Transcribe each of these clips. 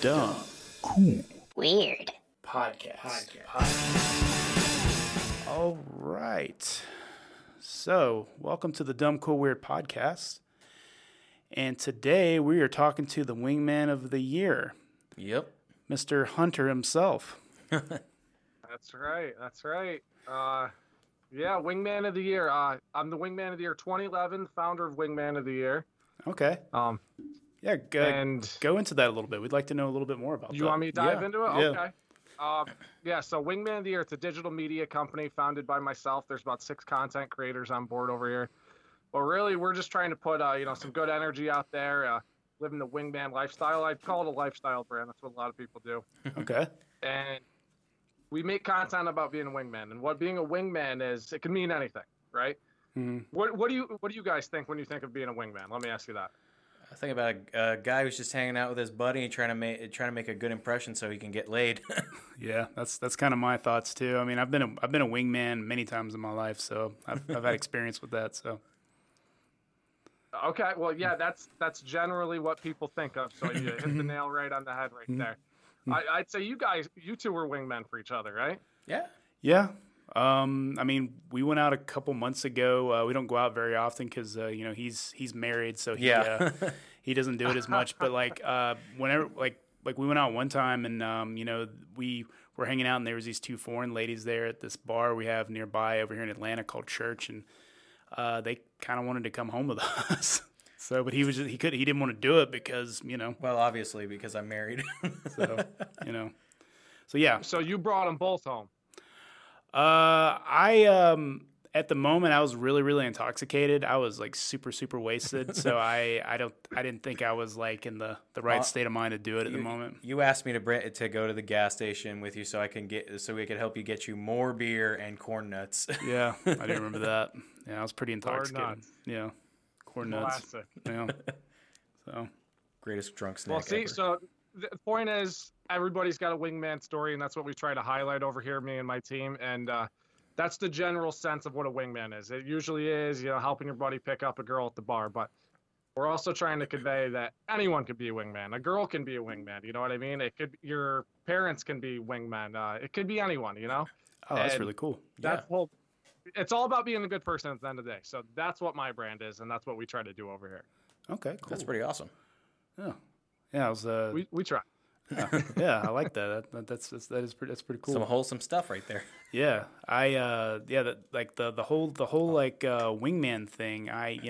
Dumb, cool, weird podcast. All right. So, welcome to the Dumb, Cool, Weird podcast. And today we are talking to the wingman of the year. Yep. Mr. Hunter himself. That's right. Yeah, Wingman of the Year. I'm the Wingman of the Year 2011, founder of Wingman of the Year. Okay. Yeah, and go into that a little bit. We'd like to know a little bit more about that. You want me to dive into it? Yeah. Okay. So Wingman of the Year, it's a digital media company founded by myself. There's about 6 content creators on board over here. But really, we're just trying to put, some good energy out there, living the Wingman lifestyle. I'd call it a lifestyle brand. That's what a lot of people do. Okay. And we make content about being a wingman, and what being a wingman is. It can mean anything, right? Mm-hmm. What do you guys think when you think of being a wingman? Let me ask you that. I think about a guy who's just hanging out with his buddy and trying to make a good impression so he can get laid. Yeah, that's kind of my thoughts too. I mean, I've been a wingman many times in my life, so I've had experience with that. So. Okay, well, yeah, that's generally what people think of. So you hit the nail right on the head right there. I'd say you two were wingmen for each other, right? Yeah. Yeah. I mean, we went out a couple months ago. We don't go out very often because he's married, so he doesn't do it as much. But whenever we went out one time, and we were hanging out, and there was these 2 foreign ladies there at this bar we have nearby over here in Atlanta called Church, and they kind of wanted to come home with us. So, but he didn't want to do it because Well, obviously because I'm married. So yeah. So you brought them both home. At the moment I was really, really intoxicated. I was like super, super wasted. So I didn't think I was like in the right state of mind to do it at the moment. You asked me to go to the gas station with you so we could help you get you more beer and corn nuts. Yeah, I do remember that. Yeah, I was pretty intoxicated. Corn nuts. Yeah, corn nuts. Classic. Yeah. So Greatest drunk snack Well, see, ever. so the point is everybody's got a wingman story, and that's what we try to highlight over here, me and my team. And that's the general sense of what a wingman is. It usually is, helping your buddy pick up a girl at the bar. But we're also trying to convey that anyone could be a wingman. A girl can be a wingman. You know what I mean? It could. Your parents can be wingmen. It could be anyone. Oh, that's really cool. That's it's all about being a good person at the end of the day. So that's what my brand is, and that's what we try to do over here. Okay, cool. That's pretty awesome. Yeah. Yeah, I was. We try. Yeah, I like that. That's pretty cool. Some wholesome stuff right there. Yeah, the whole wingman thing.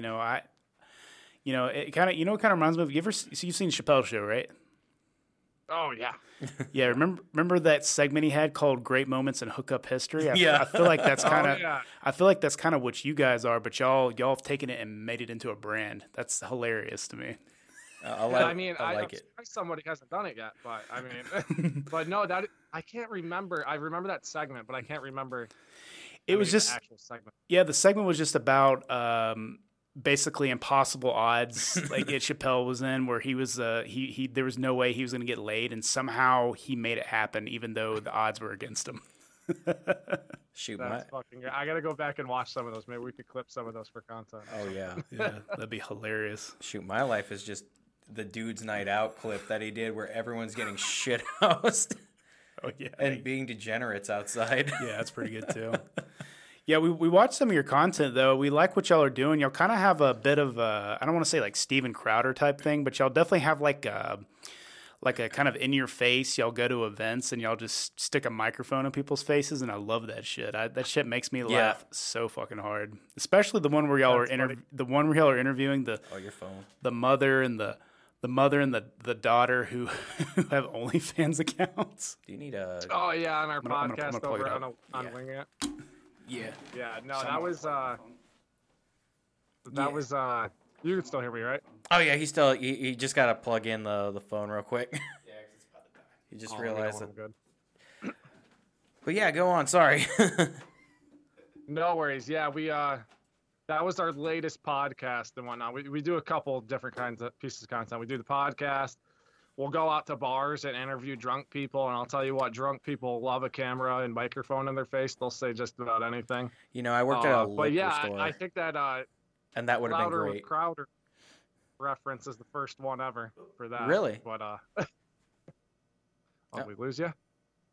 It kind of reminds me of you've seen Chappelle's Show, right? Oh yeah. Yeah, remember that segment he had called "Great Moments in Hookup History"? Yeah. I feel like that's kind of. yeah. I feel like that's kind of what you guys are, but y'all have taken it and made it into a brand. That's hilarious to me. I like I'm it. surprised somebody hasn't done it yet, but I mean, but no, that I can't remember. I remember that segment, but I can't remember. It was just the actual segment. Yeah, the segment was just about basically impossible odds. Like Chappelle was in, where he was he there was no way he was going to get laid, and somehow he made it happen, even though the odds were against him. Shoot, That's fucking good. I gotta go back and watch some of those. Maybe we could clip some of those for content. Oh yeah. Yeah, that'd be hilarious. Shoot, my life is just the dude's night out clip that he did where everyone's getting shit housed. Oh yeah, and being degenerates outside. Yeah, that's pretty good too. Yeah, we watched some of your content though. We like what y'all are doing. Y'all kind of have a bit of I don't want to say like Steven Crowder type thing, but y'all definitely have like a kind of in your face. Y'all go to events and y'all just stick a microphone in people's faces, and I love that shit. That shit makes me laugh so fucking hard. Especially the one where y'all are interviewing your phone. The mother and the mother and the daughter who have OnlyFans accounts. Do you need a? Oh yeah, on our I'm gonna podcast plug it over up. on Winging It. Yeah. Yeah, no, that was you can still hear me, right? Oh yeah, he just got to plug in the phone real quick. Yeah, 'cause it's about to die. He just realized that. Good. But yeah, go on. Sorry. No worries. Yeah, we that was our latest podcast and whatnot. We do a couple different kinds of pieces of content. We do the podcast. We'll go out to bars and interview drunk people, and I'll tell you what, drunk people love a camera and microphone in their face. They'll say just about anything. I worked at a liquor but yeah, store. I think that and that would have been great. Crowder reference is the first one ever for that. Really? But Oh, we lose you?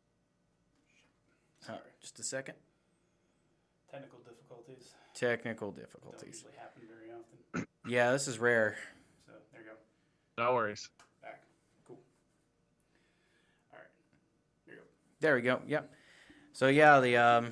Sorry, just a second. Technical difficulties. Technical Don't difficulties. usually happen very often. Yeah, this is rare. So there you go. No worries. Back. Cool. All right. There you go. There we go. Yep. So yeah, the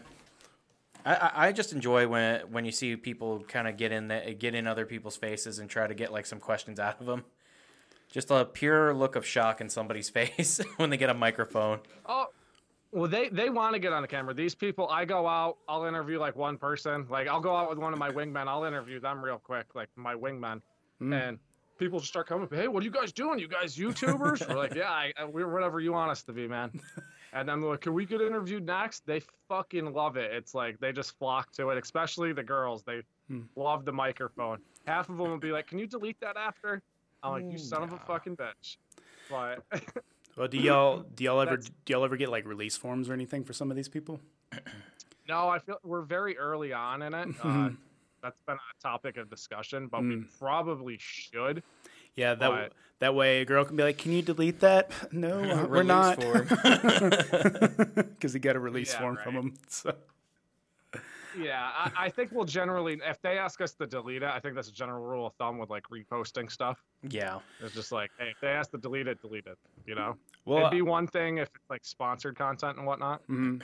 I just enjoy when you see people kind of get in other people's faces and try to get like some questions out of them. Just a pure look of shock in somebody's face when they get a microphone. Oh, well, they want to get on the camera. These people, I go out, I'll interview like one person. Like I'll go out with one of my wingmen, I'll interview them real quick, like my wingmen, and people just start coming up. Hey, what are you guys doing? You guys YouTubers? We're like, yeah, we're whatever you want us to be, man. And then they're like, can we get interviewed next? They fucking love it. It's like they just flock to it, especially the girls. They love the microphone. Half of them will be like, can you delete that after? I'm like, you son of a fucking bitch. But well, do y'all ever get like release forms or anything for some of these people? no, I feel we're very early on in it. That's been a topic of discussion, but we probably should. Yeah, that way a girl can be like, "Can you delete that?" No, we're not, because he got a release form from him. So. Yeah, I think we'll generally, if they ask us to delete it, I think that's a general rule of thumb with like reposting stuff. Yeah, it's just like, hey, if they ask to delete it, delete it. You know, well, it'd be one thing if it's like sponsored content and whatnot.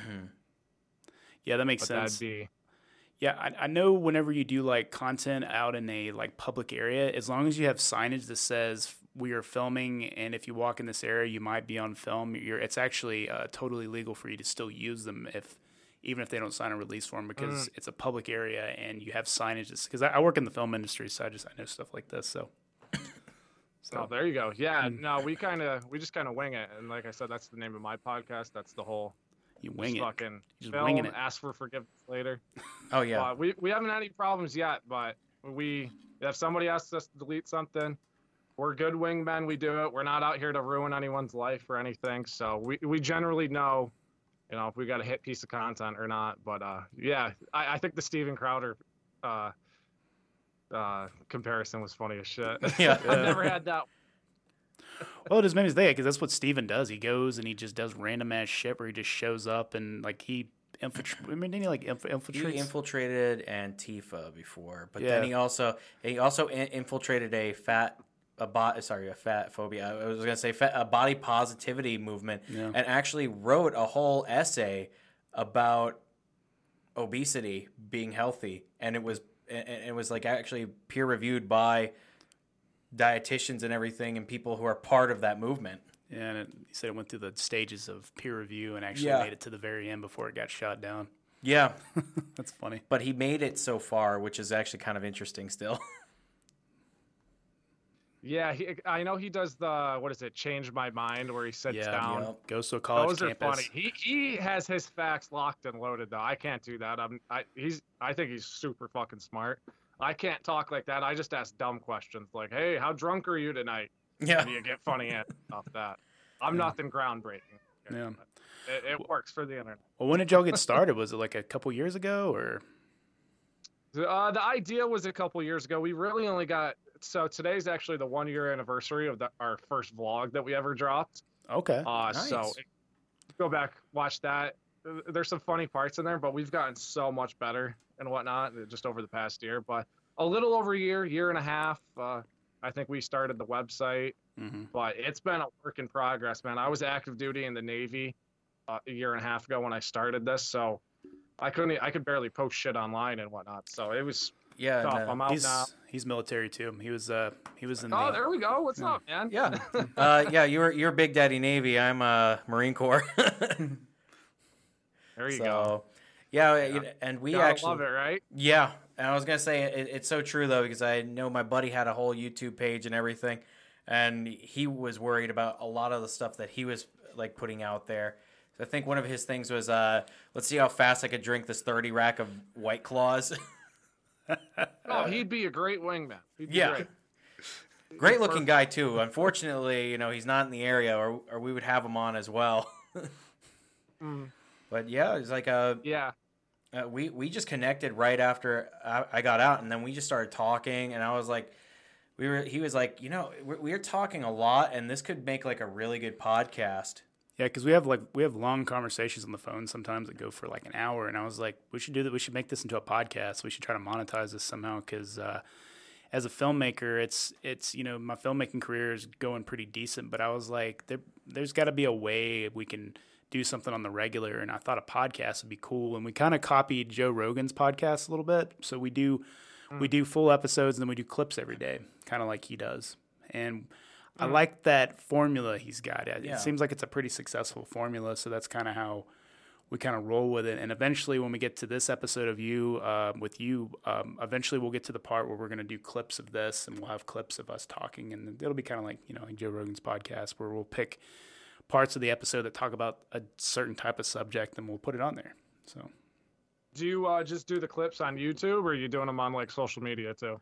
Yeah, that makes sense. Yeah, I know whenever you do like content out in a like public area, as long as you have signage that says we are filming, and if you walk in this area, you might be on film. It's actually totally legal for you to still use them even if they don't sign a release form, because it's a public area and you have signage. Because I work in the film industry, so I know stuff like this. So oh, there you go. Yeah, no, we just kind of wing it, and like I said, that's the name of my podcast. That's the whole. You wing it. Fucking just film, winging it. Ask for forgiveness later. Oh yeah. We haven't had any problems yet, but if somebody asks us to delete something, we're good wingmen. We do it. We're not out here to ruin anyone's life or anything. So we generally know, if we got a hit piece of content or not. But yeah, I think the Steven Crowder comparison was funny as shit. Yeah. I've never had that. Well, it is maybe there, because that's what Steven does. He goes and he just does random ass shit where he just shows up and like he infiltrated infiltrated Antifa before, but then he also infiltrated a fat phobia. I was gonna say a body positivity movement, and actually wrote a whole essay about obesity being healthy, and it was like actually peer reviewed by dietitians and everything, and people who are part of that movement. Yeah, and he said it went through the stages of peer review and actually made it to the very end before it got shot down. Yeah. That's funny. But he made it so far, which is actually kind of interesting still. Yeah, I know he does the, Change My Mind, where he sits down. Goes to a college campus. Those are funny. He has his facts locked and loaded, though. I can't do that. I think he's super fucking smart. I can't talk like that. I just ask dumb questions like, hey, how drunk are you tonight? Yeah. And you get funny answers off that. I'm nothing groundbreaking. Yeah. It works for the internet. Well, when did y'all get started? Was it like a couple years ago, or? The idea was a couple years ago. We really only got, so today's actually the 1 year anniversary of our first vlog that we ever dropped. Okay. Nice. So go back, watch that. There's some funny parts in there, but we've gotten so much better and whatnot just over the past year. But a little over a year and a half, I think we started the website. But it's been a work in progress, man. I was active duty in the Navy a year and a half ago when I started this, so I could barely post shit online and whatnot. So it was tough. I'm out now. He's military too. He was in. Oh, there we go. What's up, man? Yeah. Yeah. You're Big Daddy Navy. I'm Marine Corps. There you go. Yeah, and we actually love it, right? Yeah, and I was gonna say it's so true though, because I know my buddy had a whole YouTube page and everything, and he was worried about a lot of the stuff that he was like putting out there. So I think one of his things was, let's see how fast I could drink this 30 rack of White Claws. Oh, he'd be a great wingman. He'd be great. Great looking guy too. Unfortunately, he's not in the area, or we would have him on as well. But yeah, it's like we just connected right after I got out, and then we just started talking, and I was like, he was like, we're talking a lot, and this could make like a really good podcast. Yeah, because we have long conversations on the phone sometimes that go for like an hour, and I was like, we should do that. We should make this into a podcast. We should try to monetize this somehow. Because as a filmmaker, it's my filmmaking career is going pretty decent, but I was like, there's got to be a way we can do something on the regular, and I thought a podcast would be cool. And we kind of copied Joe Rogan's podcast a little bit, so we do full episodes and then we do clips every day, kind of like he does, and I like that formula he's got. It seems like it's a pretty successful formula, so that's kind of how we kind of roll with it. And eventually, when we get to this episode of eventually we'll get to the part where we're going to do clips of this, and we'll have clips of us talking, and it'll be kind of like like Joe Rogan's podcast, where we'll pick parts of the episode that talk about a certain type of subject, and we'll put it on there. So, do you just do the clips on YouTube, or are you doing them on like social media too?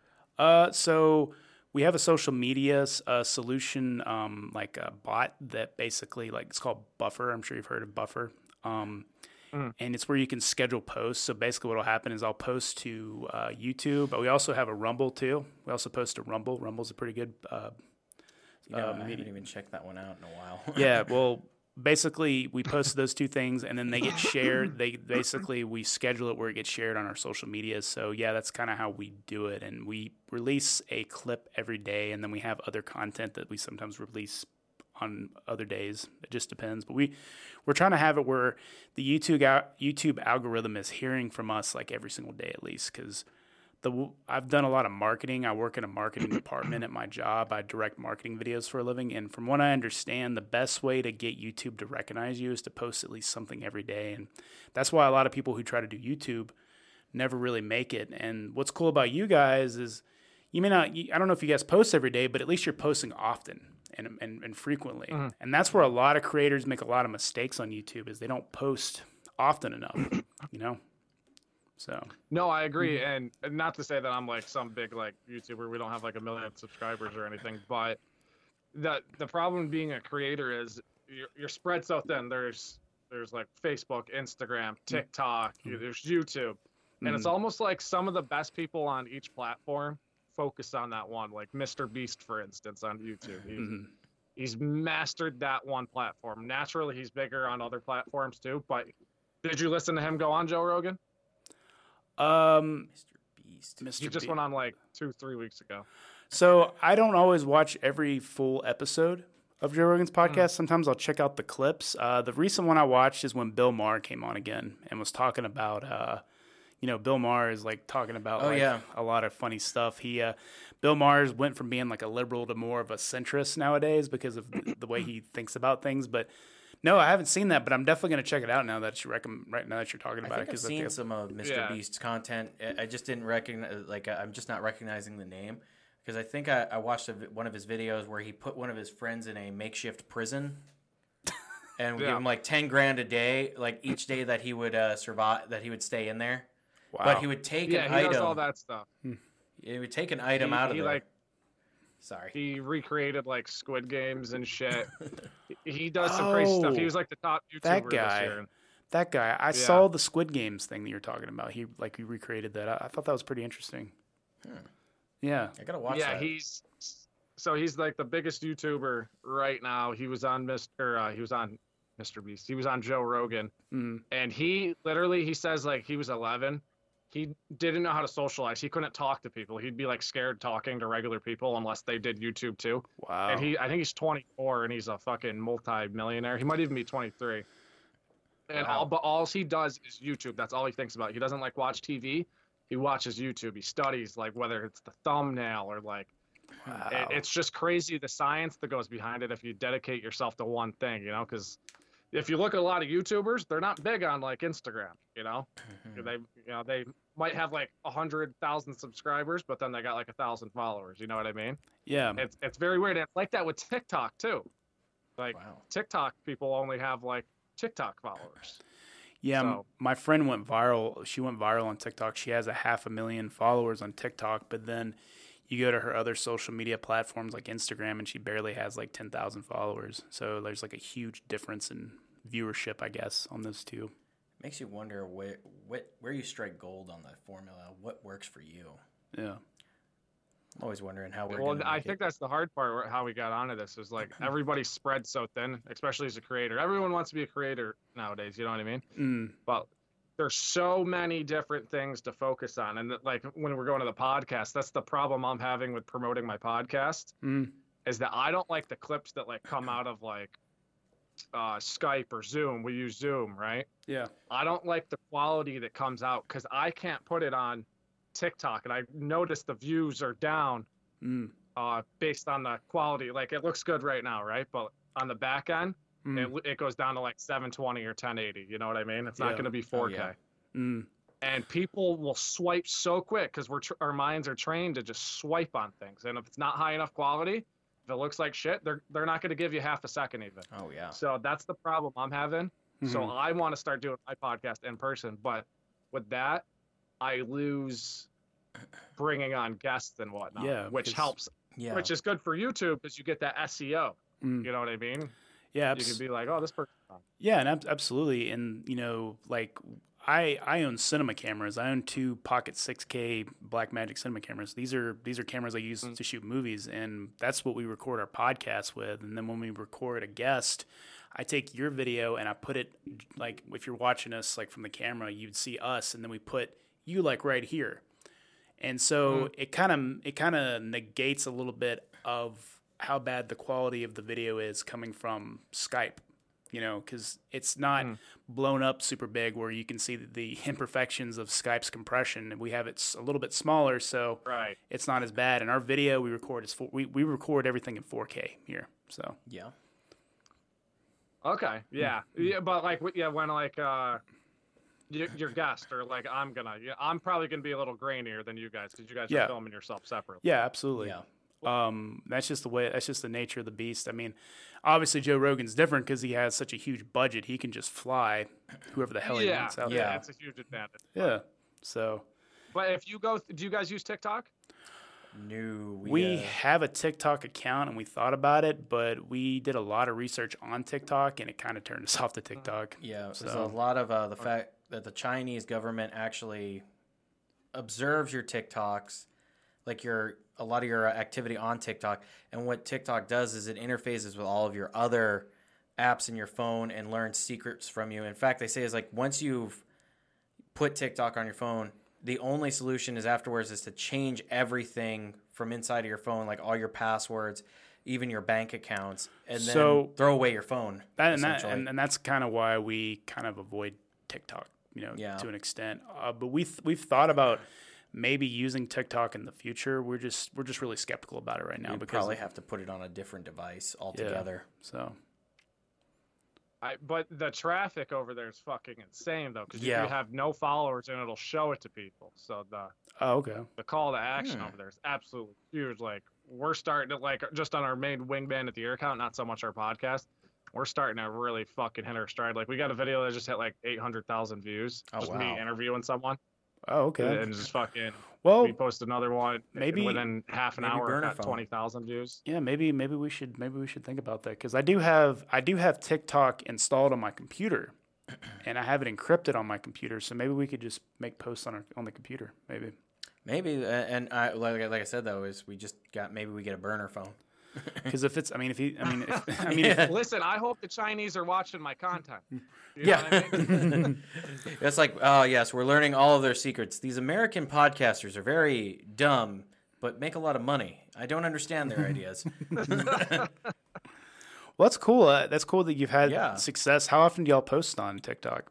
So we have a social media solution, like a bot that basically it's called Buffer. I'm sure you've heard of Buffer. And it's where you can schedule posts. So basically what will happen is I'll post to YouTube, but we also have a Rumble too. We also post to Rumble. Rumble's a pretty good I haven't even checked that one out in a while. Yeah, well, basically we post those two things, and then they get shared. We schedule it where it gets shared on our social media. So yeah, that's kind of how we do it. And we release a clip every day, and then we have other content that we sometimes release on other days. It just depends. But we're trying to have it where the YouTube algorithm is hearing from us like every single day at least, because I've done a lot of marketing. I work in a marketing department at my job. I direct marketing videos for a living. And from what I understand, the best way to get YouTube to recognize you is to post at least something every day. And that's why a lot of people who try to do YouTube never really make it. And what's cool about you guys is you may not, I don't know if you guys post every day, but at least you're posting often and frequently. Mm-hmm. And that's where a lot of creators make a lot of mistakes on YouTube, is they don't post often enough, So no, I agree, and not to say that I'm like some big like YouTuber. We don't have like 1 million subscribers or anything, but the problem being a creator is you're spread so thin. There's like Facebook, Instagram, TikTok, there's YouTube, and it's almost like some of the best people on each platform focus on that one. Like Mr. Beast, for instance, on YouTube, he's mastered that one platform. Naturally, he's bigger on other platforms too. But did you listen to him go on Joe Rogan? Mr. Beast. He just went on like 2-3 weeks ago. So I don't always watch every full episode of Joe Rogan's podcast. Sometimes I'll check out the clips. The recent one I watched is when Bill Maher came on again and was talking about, Bill Maher is like talking about a lot of funny stuff. Bill Maher went from being like a liberal to more of a centrist nowadays because of the way he thinks about things. But no, I haven't seen that, but I'm definitely going to check it out now that you're talking about it. I've seen some of Mr. Beast's content. I just didn't recognize, I'm just not recognizing the name, because I think I watched one of his videos where he put one of his friends in a makeshift prison and would give him like $10,000 a day, like each day that he would survive, that he would stay in there. Wow. But he would take an item. Yeah, he does all that stuff. He would take an item out of there. He recreated like Squid Games and shit. He does some crazy stuff. He was like the top YouTuber this year. That guy. I saw the Squid Games thing that you're talking about. He recreated that. I thought that was pretty interesting. Yeah. I gotta watch that. He's like the biggest YouTuber right now. He was on Mr. Beast. He was on Joe Rogan. And he says like he was 11. He didn't know how to socialize. He couldn't talk to people. He'd be like scared talking to regular people unless they did YouTube too. Wow. And I think he's 24 and he's a fucking multi-millionaire. He might even be 23. And all he does is YouTube. That's all he thinks about. He doesn't like watch TV. He watches YouTube. He studies like whether it's the thumbnail or like. Wow. It's just crazy the science that goes behind it if you dedicate yourself to one thing, because if you look at a lot of YouTubers, they're not big on like Instagram, They might have like 100,000 subscribers, but then they got like 1,000 followers. You know what I mean? Yeah. It's very weird. And it's like that with TikTok too. Like TikTok people only have like TikTok followers. Yeah, so, my friend went viral. She went viral on TikTok. She has 500,000 followers on TikTok, but then you go to her other social media platforms like Instagram, and she barely has like 10,000 followers. So there's like a huge difference in viewership, I guess, on those two. Makes you wonder where you strike gold on the formula. What works for you? Yeah. I'm always wondering how we're. Well, I think that's the hard part. How we got onto this is like everybody's spread so thin, especially as a creator. Everyone wants to be a creator nowadays. You know what I mean? But there's so many different things to focus on, and like when we're going to the podcast, that's the problem I'm having with promoting my podcast. Is that I don't like the clips that like come out of like Skype or Zoom. We use Zoom, right? Yeah. I don't like the quality that comes out because I can't put it on TikTok, and I noticed the views are down based on the quality. Like it looks good right now, right? But on the back end, it goes down to like 720 or 1080. You know what I mean? It's not going to be 4K. And people will swipe so quick because our minds are trained to just swipe on things. And if it's not high enough quality, if it looks like shit, they're not going to give you half a second even. Oh yeah. So that's the problem I'm having. So I want to start doing my podcast in person, but with that, I lose bringing on guests and whatnot, which helps, which is good for YouTube because you get that SEO. You know what I mean? Yeah. You can be like, oh, this person. Yeah, and absolutely. And, you know, like I own cinema cameras. I own 2 Pocket 6K Blackmagic cinema cameras. These are cameras I use to shoot movies, and that's what we record our podcast with. And then when we record a guest, I take your video and I put it, like if you're watching us like from the camera, you'd see us, and then we put you like right here. And so it kind of negates a little bit of how bad the quality of the video is coming from Skype, you know, because it's not blown up super big where you can see the imperfections of Skype's compression. And we have it a little bit smaller, so it's not as bad. And our video we record we record everything in 4K here. So yeah. Okay. Yeah. But like when like your guest or like I'm probably gonna be a little grainier than you guys because you guys are filming yourself separately. Yeah, absolutely. Yeah. That's just the nature of the beast. I mean, obviously Joe Rogan's different because he has such a huge budget. He can just fly whoever the hell he wants out there. Yeah, it's a huge advantage. Yeah. So. But if you go, do you guys use TikTok? No. We have a TikTok account and we thought about it, but we did a lot of research on TikTok and it kind of turned us off the TikTok. Yeah. So there's a lot of the fact that the Chinese government actually observes your TikToks, like a lot of your activity on TikTok. And what TikTok does is it interfaces with all of your other apps in your phone and learns secrets from you. In fact, they say is like once you've put TikTok on your phone, the only solution is afterwards is to change everything from inside of your phone, like all your passwords, even your bank accounts, and then throw away your phone. And that's kind of why we kind of avoid TikTok, you know, to an extent. But we've thought about maybe using TikTok in the future. We're just really skeptical about it right now. You'd probably have to put it on a different device altogether. Yeah, so. But the traffic over there is fucking insane, though, because you have no followers and it'll show it to people. So the call to action over there is absolutely huge. Like we're starting to like just on our main Wingman at the Ear account, not so much our podcast. We're starting to really fucking hit our stride. Like we got a video that just hit like 800,000 views. Just me interviewing someone. Oh, okay. And just fucking. Well, we post another one. Maybe within half an hour, got 20,000 views. Yeah, maybe we should think about that because I do have TikTok installed on my computer, and I have it encrypted on my computer. So maybe we could just make posts on the computer. Maybe, and like I said though, is we get a burner phone. Because listen, I hope the Chinese are watching my content. You know what I mean? It's like, oh yes, we're learning all of their secrets. These American podcasters are very dumb, but make a lot of money. I don't understand their ideas. Well, that's cool. That's cool that you've had success. How often do y'all post on TikTok?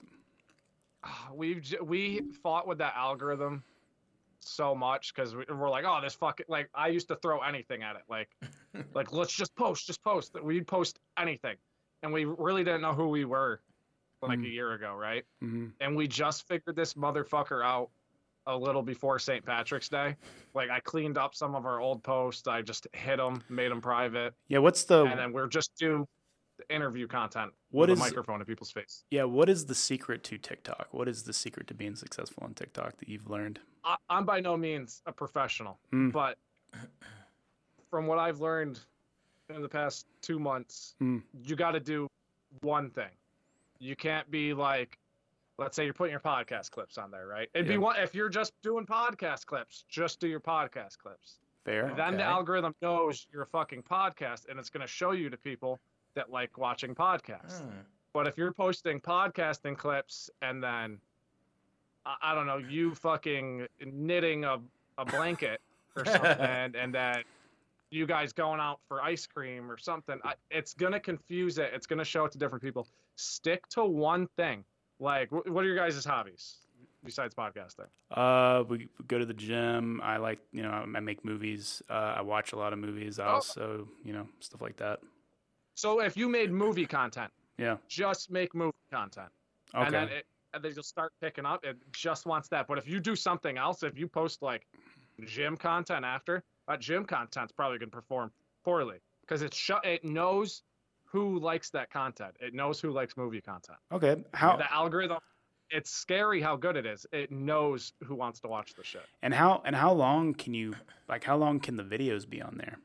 We fought with that algorithm so much because we're like, oh, this fucking, like I used to throw anything at it, like let's just post. We'd post anything, and we really didn't know who we were like a year ago, right? And we just figured this motherfucker out a little before St. Patrick's Day. Like I cleaned up some of our old posts. I just hid them, made them private. Yeah, and then we're just doing interview content with a microphone in people's face. Yeah, what is the secret to TikTok? What is the secret to being successful on TikTok that you've learned? I'm by no means a professional, but from what I've learned in the past 2 months, you got to do one thing. You can't be like, let's say you're putting your podcast clips on there, right? It'd be one if you're just doing podcast clips, just do your podcast clips. Fair. Then the algorithm knows you're a fucking podcast, and it's going to show you to people that like watching podcasts. But if you're posting podcasting clips and then, I don't know, you fucking knitting a blanket or something, and then you guys going out for ice cream or something, it's going to confuse it. It's going to show it to different people. Stick to one thing. Like, what are your guys' hobbies besides podcasting? We go to the gym. I like, I make movies. I watch a lot of movies. I also, stuff like that. So if you made movie content, yeah, just make movie content. Okay. And then they just start picking up. It just wants that. But if you do something else, if you post like gym content after, that gym content's probably going to perform poorly because it knows who likes that content. It knows who likes movie content. Okay. The algorithm, it's scary how good it is. It knows who wants to watch the shit. And how long can the videos be on there?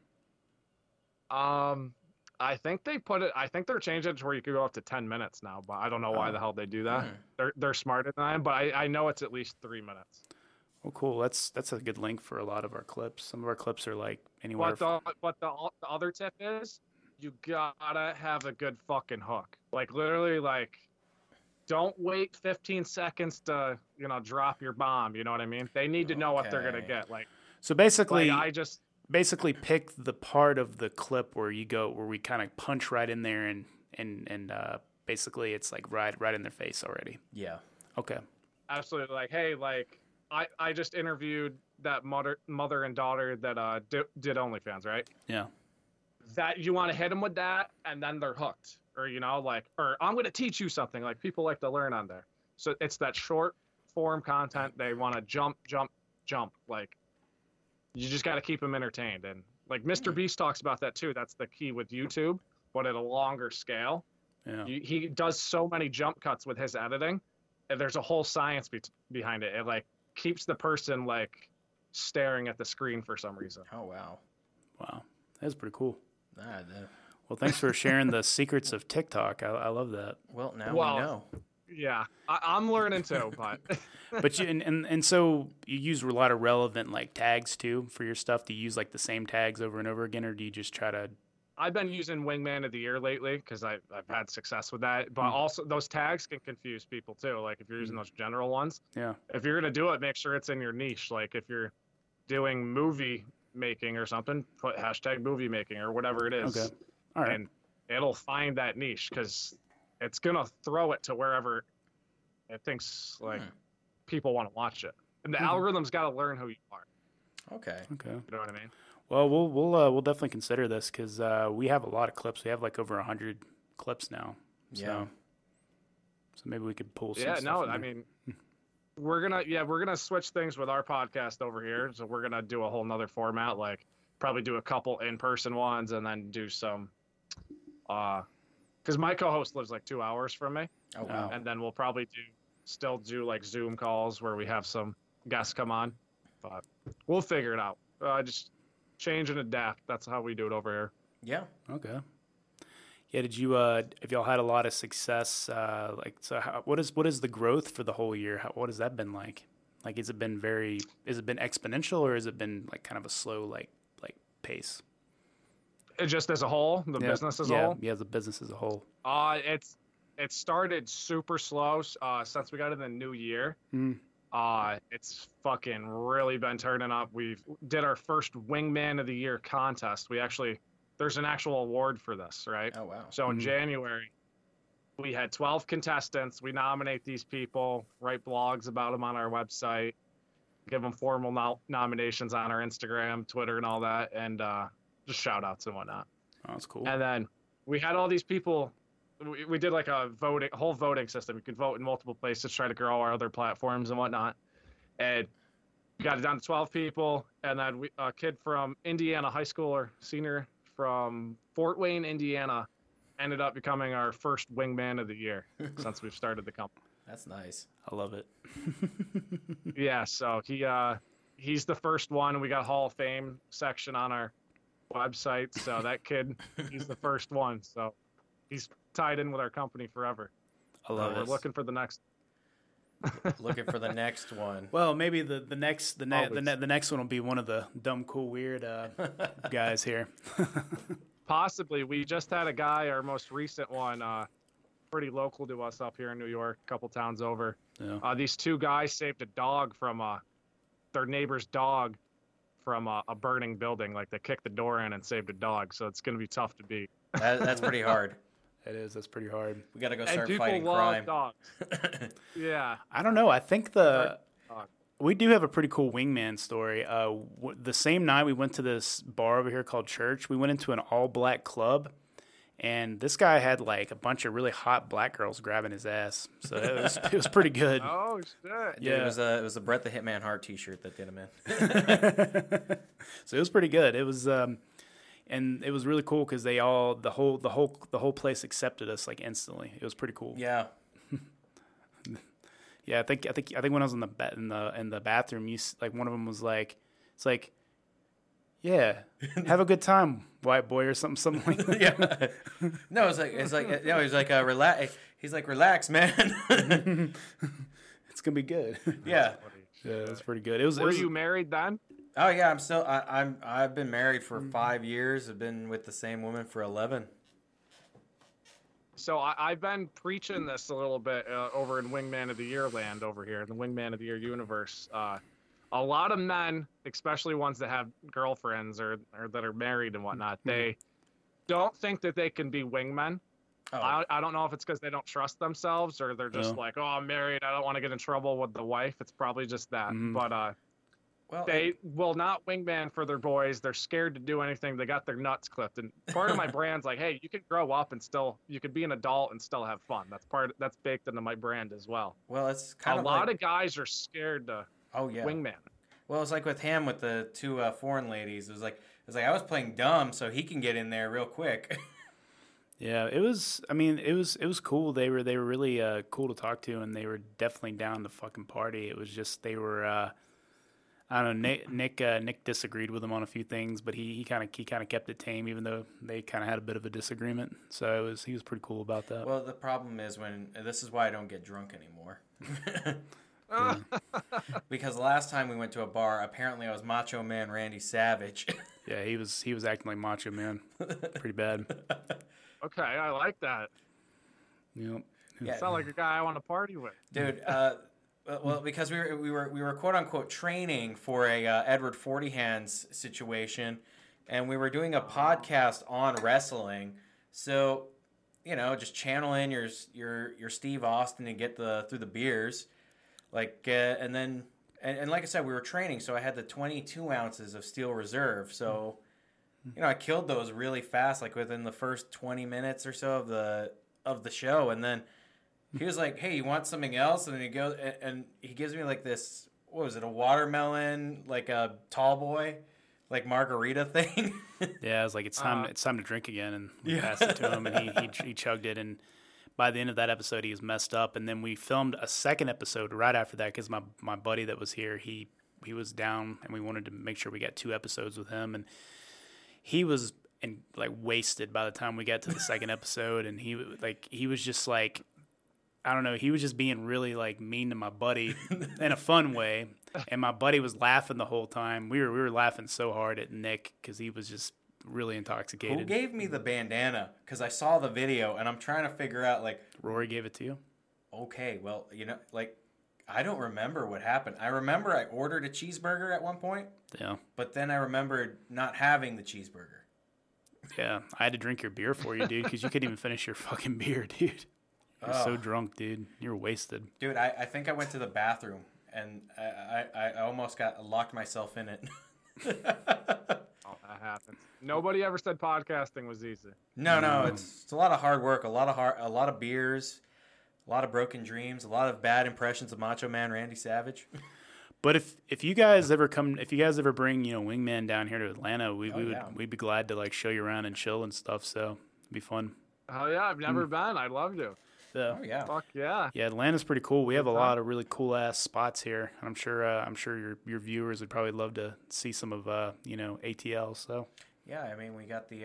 I think they're changing it to where you could go up to 10 minutes now, but I don't know why the hell they do that. They're smarter than I am, but I know it's at least 3 minutes. Well, cool. That's a good link for a lot of our clips. Some of our clips are like anywhere. But the other tip is you gotta have a good fucking hook. Like literally, like don't wait 15 seconds to drop your bomb. You know what I mean? They need to know what they're gonna get. Like so basically, basically pick the part of the clip where we kind of punch right in there and basically it's like right in their face already. Yeah. Okay. Absolutely. Like, hey, like I just interviewed that mother and daughter that did OnlyFans, right? Yeah. That you want to hit them with that, and then they're hooked, or or I'm going to teach you something. Like people like to learn on there, so it's that short form content. They want to jump. Like you just got to keep them entertained, and like Mr. Beast talks about that too. That's the key with YouTube, but at a longer scale. Yeah. He does so many jump cuts with his editing, and there's a whole science behind it. It like keeps the person like staring at the screen for some reason. Oh wow, that's pretty cool. Well, thanks for sharing the secrets of TikTok. I love that. Well, now we know. Yeah, I'm learning too, but but you and so you use a lot of relevant like tags too for your stuff. Do you use like the same tags over and over again, or do you just try to? I've been using Wingman of the Year lately because I've had success with that. But also those tags can confuse people too. Like if you're using those general ones. Yeah. If you're gonna do it, make sure it's in your niche. Like if you're doing movie making or something, put hashtag movie making or whatever it is. Okay. All right. And it'll find that niche because it's gonna throw it to wherever it thinks like people want to watch it. And the algorithm's got to learn who you are. Okay. Okay. You know what I mean? Well, we'll definitely consider this because we have a lot of clips. We have like over 100 clips now. So maybe we could pull some stuff. Yeah, no, I mean, we're gonna switch things with our podcast over here. So we're gonna do a whole nother format, like probably do a couple in-person ones and then do some, because my co-host lives like 2 hours from me. Oh wow! And then we'll probably still do like Zoom calls where we have some guests come on, but we'll figure it out. Just change and adapt. That's how we do it over here. Yeah. Okay. Yeah. Did you? If y'all had a lot of success, what is the growth for the whole year? What has that been like? Like, has it been exponential, or has it been like kind of a slow like pace? Just as a whole, the business as a whole. Yeah, the business as a whole. It started super slow since we got in the new year. It's fucking really been turning up. We did our first Wingman of the Year contest. There's an actual award for this, right? Oh, wow. So in January, we had 12 contestants. We nominate these people, write blogs about them on our website, give them formal nominations on our Instagram, Twitter, and all that, and just shout outs and whatnot. Oh, that's cool. And then we had all these people. We did like a whole voting system. You could vote in multiple places, try to grow our other platforms and whatnot. And we got it down to 12 people. And then a kid from Indiana, high schooler, senior from Fort Wayne, Indiana, ended up becoming our first Wingman of the Year since we've started the company. That's nice. I love it. Yeah, so he's the first one. We got a Hall of Fame section on our website. So that kid, he's the first one. So he's tied in with our company forever. I love it. We're looking for the next. Looking for the next one. Well, maybe the next one will be one of the dumb, cool, weird guys here. Possibly. We just had a guy, our most recent one, pretty local to us up here in New York, a couple towns over. Yeah. These two guys saved a dog from their neighbor's dog from a burning building. Like they kicked the door in and saved a dog. So it's going to be tough to beat. That's pretty hard. It is. That's pretty hard. We got to go start and fighting people love crime. Dogs. Yeah. I don't know. I think we do have a pretty cool wingman story. The same night we went to this bar over here called Church, we went into an all-black club, and this guy had like a bunch of really hot black girls grabbing his ass. So it was pretty good. Oh shit! Dude, Yeah, it was a Bret the Hitman Hart T-shirt that did him in. So it was pretty good. It was. And it was really cool because the whole place accepted us like instantly. It was pretty cool. Yeah. Yeah, I think when I was in the bathroom, like one of them was like, it's like, yeah, have a good time, white boy, or something like that. Yeah. No, he's like relax. He's like, relax, man. It's gonna be good. Yeah. Yeah, it was pretty good. Were you married then? Oh yeah, I've been married for 5 years. I've been with the same woman for 11. So I've been preaching this a little bit over in Wingman of the Year land over here in the Wingman of the Year universe. A lot of men, especially ones that have girlfriends or that are married and whatnot, they don't think that they can be wingmen. Oh. I don't know if it's because they don't trust themselves or they're just like, oh, I'm married, I don't want to get in trouble with the wife. It's probably just that. But they will not wingman for their boys. They're scared to do anything. They got their nuts clipped. And part of my brand's like, hey, you can grow up and you could be an adult and still have fun. That's baked into my brand as well. Well, it's kind of a lot of guys are scared to wingman. Well, it's like with him with the two foreign ladies. It was like I was playing dumb so he can get in there real quick. Yeah, it was. I mean, it was cool. They were really cool to talk to, and they were definitely down to fucking party. It was just they were. I don't know. Nick disagreed with him on a few things, but he kind of kept it tame, even though they kind of had a bit of a disagreement. So he was pretty cool about that. Well, the problem is this is why I don't get drunk anymore. Because the last time we went to a bar, apparently I was Macho Man Randy Savage. Yeah, he was acting like Macho Man, pretty bad. Okay, I like that. Yep. Yeah. Sound like a guy I want to party with, dude. Well, because we were quote unquote training for a Edward Forty Hands situation, and we were doing a podcast on wrestling. So, just channel in your Steve Austin and get through the beers, and then like I said, we were training. So I had the 22 ounces of Steel Reserve. So, I killed those really fast, like within the first 20 minutes or so of the show, and then. He was like, "Hey, you want something else?" And then he goes and he gives me like this. What was it? A watermelon, like a tall boy, like margarita thing. Yeah, I was like, "It's time to drink again." And we passed it to him, and he chugged it. And by the end of that episode, he was messed up. And then we filmed a second episode right after that because my buddy that was here, he was down, and we wanted to make sure we got 2 episodes with him. And he was wasted by the time we got to the second episode, and he was just like. I don't know. He was just being really mean to my buddy in a fun way, and my buddy was laughing the whole time. We were laughing so hard at Nick because he was just really intoxicated. Who gave me the bandana? Because I saw the video, and I'm trying to figure out Rory gave it to you. Okay, well I don't remember what happened. I remember I ordered a cheeseburger at one point. Yeah. But then I remembered not having the cheeseburger. Yeah, I had to drink your beer for you, dude, because you couldn't even finish your fucking beer, dude. You're so drunk, dude. You're wasted. Dude, I think I went to the bathroom, and I almost locked myself in it. Oh, that happens. Nobody ever said podcasting was easy. No, it's a lot of hard work, a lot of beers, a lot of broken dreams, a lot of bad impressions of Macho Man Randy Savage. But if you guys ever bring Wingman down here to Atlanta, we'd be glad to show you around and chill and stuff. So it'd be fun. Oh yeah, I've never been. I'd love to. Yeah. Oh yeah. Fuck yeah. Yeah, Atlanta's pretty cool. We have a lot of really cool ass spots here. I'm sure your viewers would probably love to see some of ATL. So. Yeah, I mean we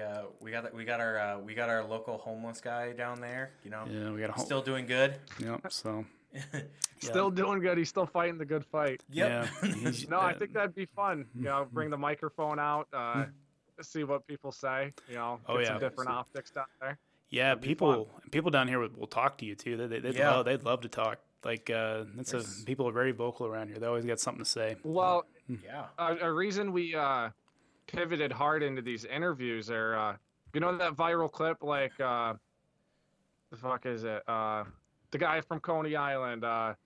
got our local homeless guy down there. Yeah, we got still doing good. Yep. So. Still doing good. He's still fighting the good fight. Yep. Yeah. No, I think that'd be fun. Bring the microphone out, see what people say. Get some different optics down there. Yeah, people down here will talk to you too. They'd love to talk. Like people are very vocal around here. They always got something to say. Well, a reason we pivoted hard into these interviews are, that viral clip, like the fuck is it? The guy from Coney Island,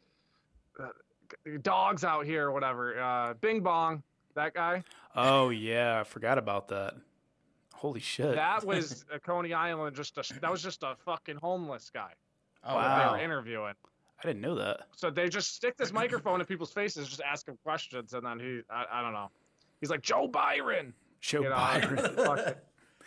dogs out here, or whatever. Bing Bong, that guy. Oh yeah, I forgot about that. Holy shit. That was Coney Island. That was just a fucking homeless guy. Oh, wow. They were interviewing. I didn't know that. So they just stick this microphone in people's faces, just ask him questions, and then I don't know. He's like, Joe Byron. Byron.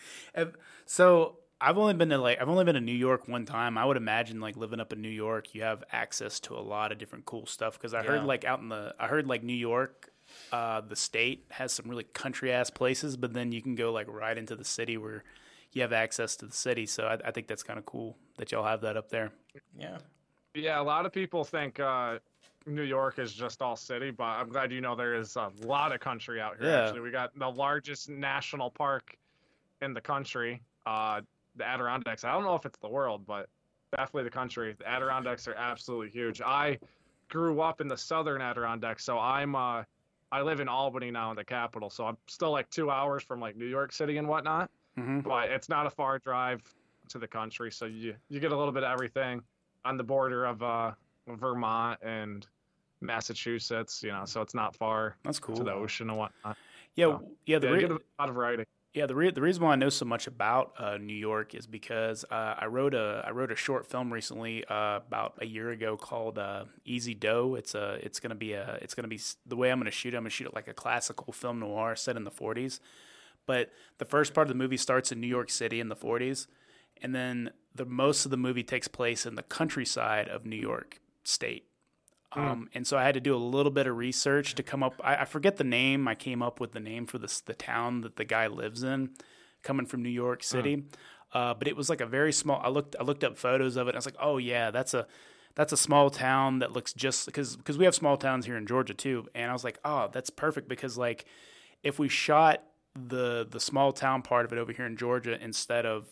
So I've only been to New York one time. I would imagine like living up in New York, you have access to a lot of different cool stuff. Because I heard like New York, the state has some really country ass places, but then you can go like right into the city where you have access to the city. So I think that's kind of cool that y'all have that up there. Yeah. Yeah, a lot of people think New York is just all city, but I'm glad there is a lot of country out here. Yeah. Actually, we got the largest national park in the country, the Adirondacks. I don't know if it's the world, but definitely the country. The Adirondacks are absolutely huge. I grew up in the southern Adirondacks, so I live in Albany now, in the capital. So I'm still like 2 hours from like New York City and whatnot, but it's not a far drive to the country. So you get a little bit of everything on the border of Vermont and Massachusetts, so it's not far. That's cool. To the ocean and whatnot. Yeah, you get a lot of variety. Yeah, the reason why I know so much about New York is because I wrote a short film recently about a year ago called Easy Dough. It's gonna be the way I'm gonna shoot it like a classical film noir set in the 40s. But the first part of the movie starts in New York City in the 40s, and then most of the movie takes place in the countryside of New York State. And so I had to do a little bit of research to come up. I forget the name. I came up with the name for the town that the guy lives in, coming from New York City. But it was like a very small. I looked up photos of it. And I was like, oh yeah, that's a small town that looks just because we have small towns here in Georgia too. And I was like, oh, that's perfect because like if we shot the small town part of it over here in Georgia instead of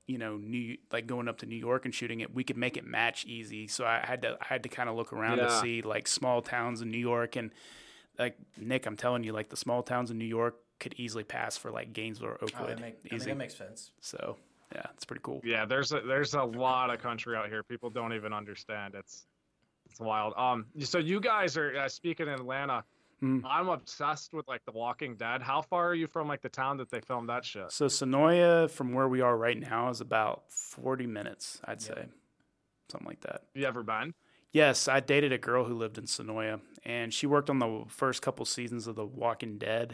going up to New York and shooting it, we could make it match easy. So I had to kind of look around to see like small towns in New York, and like Nick, I'm telling you, like the small towns in New York could easily pass for like Gainesville or Oakwood. That makes sense. So yeah, it's pretty cool. Yeah, there's a lot of country out here. People don't even understand. It's wild. So you guys are speaking in Atlanta. I'm obsessed with like The Walking Dead. How far are you from like the town that they filmed that shit? So Sonoya, from where we are right now, is about 40 minutes, I'd say, something like that. You ever been? Yes, I dated a girl who lived in Sonoya, and she worked on the first couple seasons of The Walking Dead.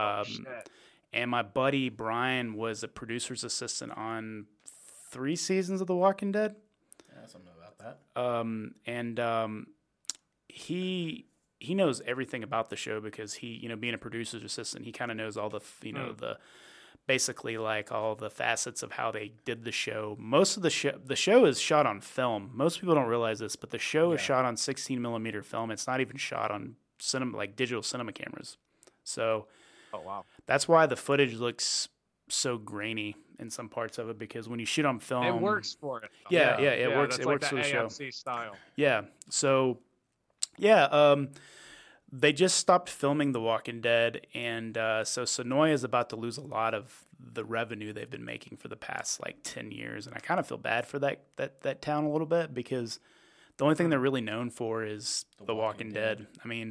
And my buddy Brian was a producer's assistant on 3 seasons of The Walking Dead. Yeah, something about that. He knows everything about the show because he, being a producer's assistant, he kind of knows all the, the basically like all the facets of how they did the show. Most of the show is shot on film. Most people don't realize this, but the show is shot on 16 millimeter film. It's not even shot on digital cinema cameras. So, oh wow, that's why the footage looks so grainy in some parts of it because when you shoot on film, it works for it. Yeah, it works. It like works for the show. AMC style. Yeah. So. Yeah, they just stopped filming The Walking Dead, and so Sonoya is about to lose a lot of the revenue they've been making for the past 10 years, and I kind of feel bad for that town a little bit because the only thing they're really known for is The Walking Dead. I mean,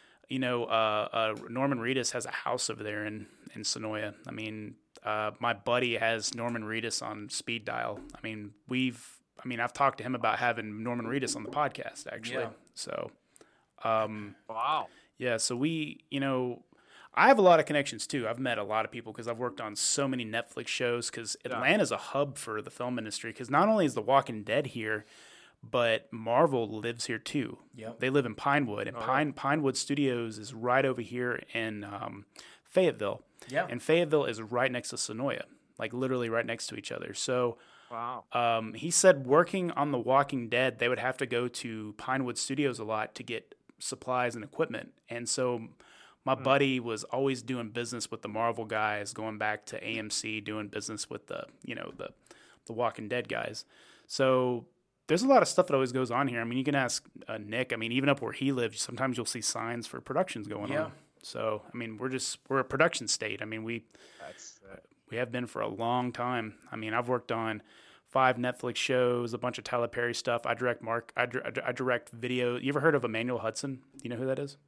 Norman Reedus has a house over there in Sonoya. I mean, my buddy has Norman Reedus on speed dial. I mean, I've talked to him about having Norman Reedus on the podcast actually. Yeah. So. Wow. Yeah, so I have a lot of connections too. I've met a lot of people because I've worked on so many Netflix shows because Atlanta's a hub for the film industry because not only is The Walking Dead here, but Marvel lives here too. Yep. They live in Pinewood, and Pinewood Studios is right over here in Fayetteville. Yeah. And Fayetteville is right next to Sonoya, like literally right next to each other. So Wow. He said working on The Walking Dead, they would have to go to Pinewood Studios a lot to get supplies and equipment. And so my buddy was always doing business with the Marvel guys, going back to AMC, doing business with the Walking Dead guys. So there's a lot of stuff that always goes on here. I mean, you can ask Nick. I mean, even up where he lives, sometimes you'll see signs for productions going on. So, I mean, we're a production state. I mean, we have been for a long time. I mean, I've worked on 5 Netflix shows, a bunch of Tyler Perry stuff. I direct video. You ever heard of Emmanuel Hudson? Do you know who that is?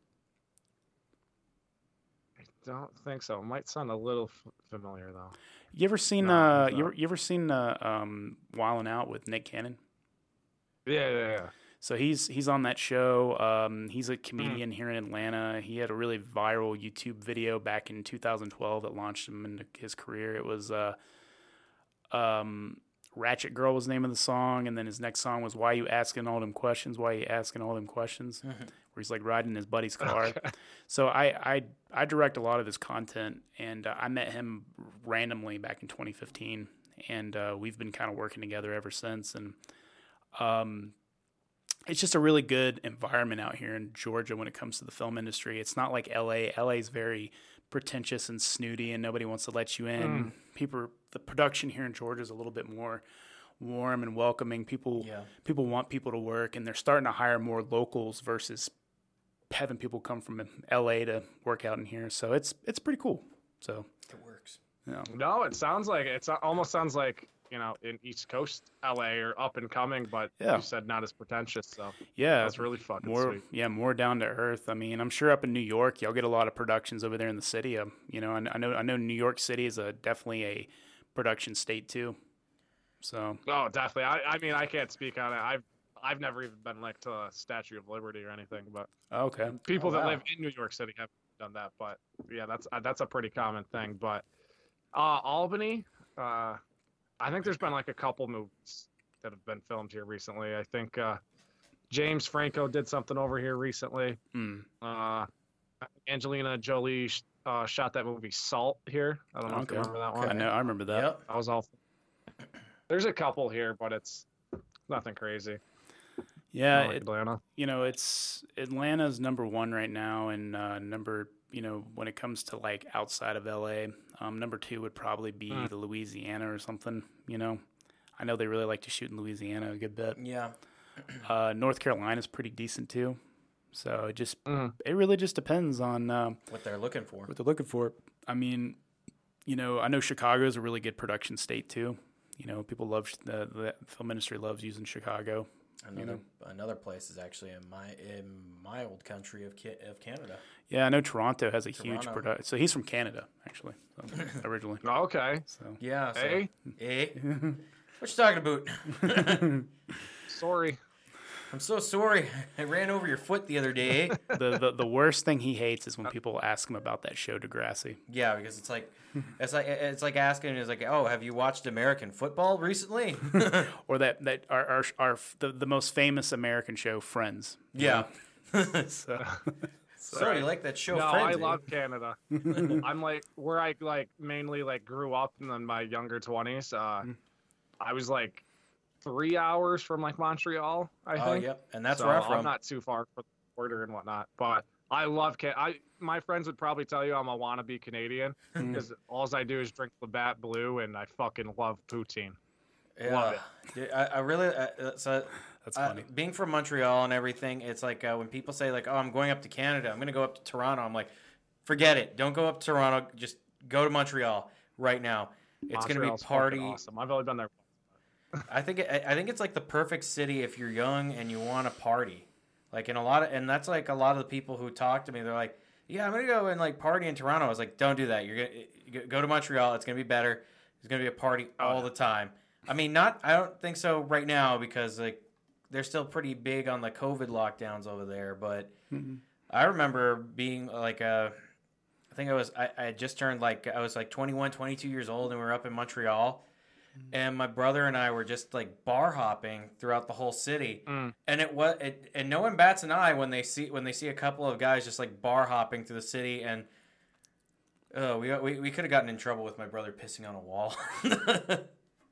I don't think so. It might sound a little familiar though. You ever seen you ever seen Wildin' Out with Nick Cannon? Yeah. So he's on that show. He's a comedian here in Atlanta. He had a really viral YouTube video back in 2012 that launched him into his career. It was Ratchet Girl was the name of the song, and then his next song was Why You Asking All Them Questions, Why You Asking All Them Questions, where he's like riding his buddy's car. Okay. So I direct a lot of his content, and I met him randomly back in 2015, and we've been kind of working together ever since. And it's just a really good environment out here in Georgia when it comes to the film industry. It's not like LA. LA is very pretentious and snooty, and nobody wants to let you in. The production here in Georgia is a little bit more warm and welcoming. People want people to work, and they're starting to hire more locals versus having people come from LA to work out in here. So it's pretty cool. So it works. Yeah. No, it almost sounds like, you know, in East Coast LA or up and coming, but you said not as pretentious. So that's really fucking sweet. Yeah, more down to earth. I mean, I'm sure up in New York, y'all get a lot of productions over there in the city. You know, I know New York City is definitely a production state too. So. Oh, definitely. I mean, I can't speak on it. I've never even been like to the Statue of Liberty or anything, but people that live in New York City have done that. But yeah, that's a pretty common thing. But Albany. I think there's been like a couple movies that have been filmed here recently. I think James Franco did something over here recently. Angelina Jolie shot that movie Salt here. I don't know if you remember that one. I remember that. Yep. That was all. There's a couple here, but it's nothing crazy. Yeah, Atlanta. You know, Atlanta's number one right now, and when it comes to like outside of LA, number 2 would probably be the Louisiana or something. You know, I know they really like to shoot in Louisiana a good bit. Yeah. North Carolina's pretty decent too. So it really just depends on what they're looking for. I mean, you know, I know Chicago is a really good production state too. You know, people love the film industry loves using Chicago. Another place is actually in my old country of Canada. Yeah, I know Toronto has a huge production. So he's from Canada, actually, originally. Okay. So yeah. Hey. What you talking about? Sorry. I'm so sorry. I ran over your foot the other day. The worst thing he hates is when people ask him about that show Degrassi. Yeah, because it's like asking, it's like, oh, have you watched American football recently? Or that the most famous American show, Friends. Yeah. So you like that show? No, Friends, I love Canada. I'm like where I mainly grew up in my younger 20s. I was like 3 hours from Montreal, I think. Oh, yep, and that's where I'm from. I'm not too far from the border and whatnot, but I love my friends would probably tell you I'm a wannabe Canadian because all I do is drink Labatt Blue and I fucking love poutine. Yeah. Love it. I really that's funny. Being from Montreal and everything, it's like when people say like, "Oh, I'm going up to Canada. I'm going to go up to Toronto." I'm like, "Forget it. Don't go up to Toronto. Just go to Montreal right now. It's going to be party." Awesome. I've only been there. I think it's like the perfect city if you're young and you want to party. Like and that's like a lot of the people who talk to me. They're like, "Yeah, I'm gonna go and party in Toronto." I was like, "Don't do that. You're gonna go to Montreal. It's gonna be better. There's gonna be a party all the time." I mean, I don't think so right now because they're still pretty big on the COVID lockdowns over there. But I remember being I think I had just turned I was 21, 22 years old, and we were up in Montreal. And my brother and I were just bar hopping throughout the whole city, and and no one bats an eye when they see a couple of guys just bar hopping through the city, and we could have gotten in trouble with my brother pissing on a wall.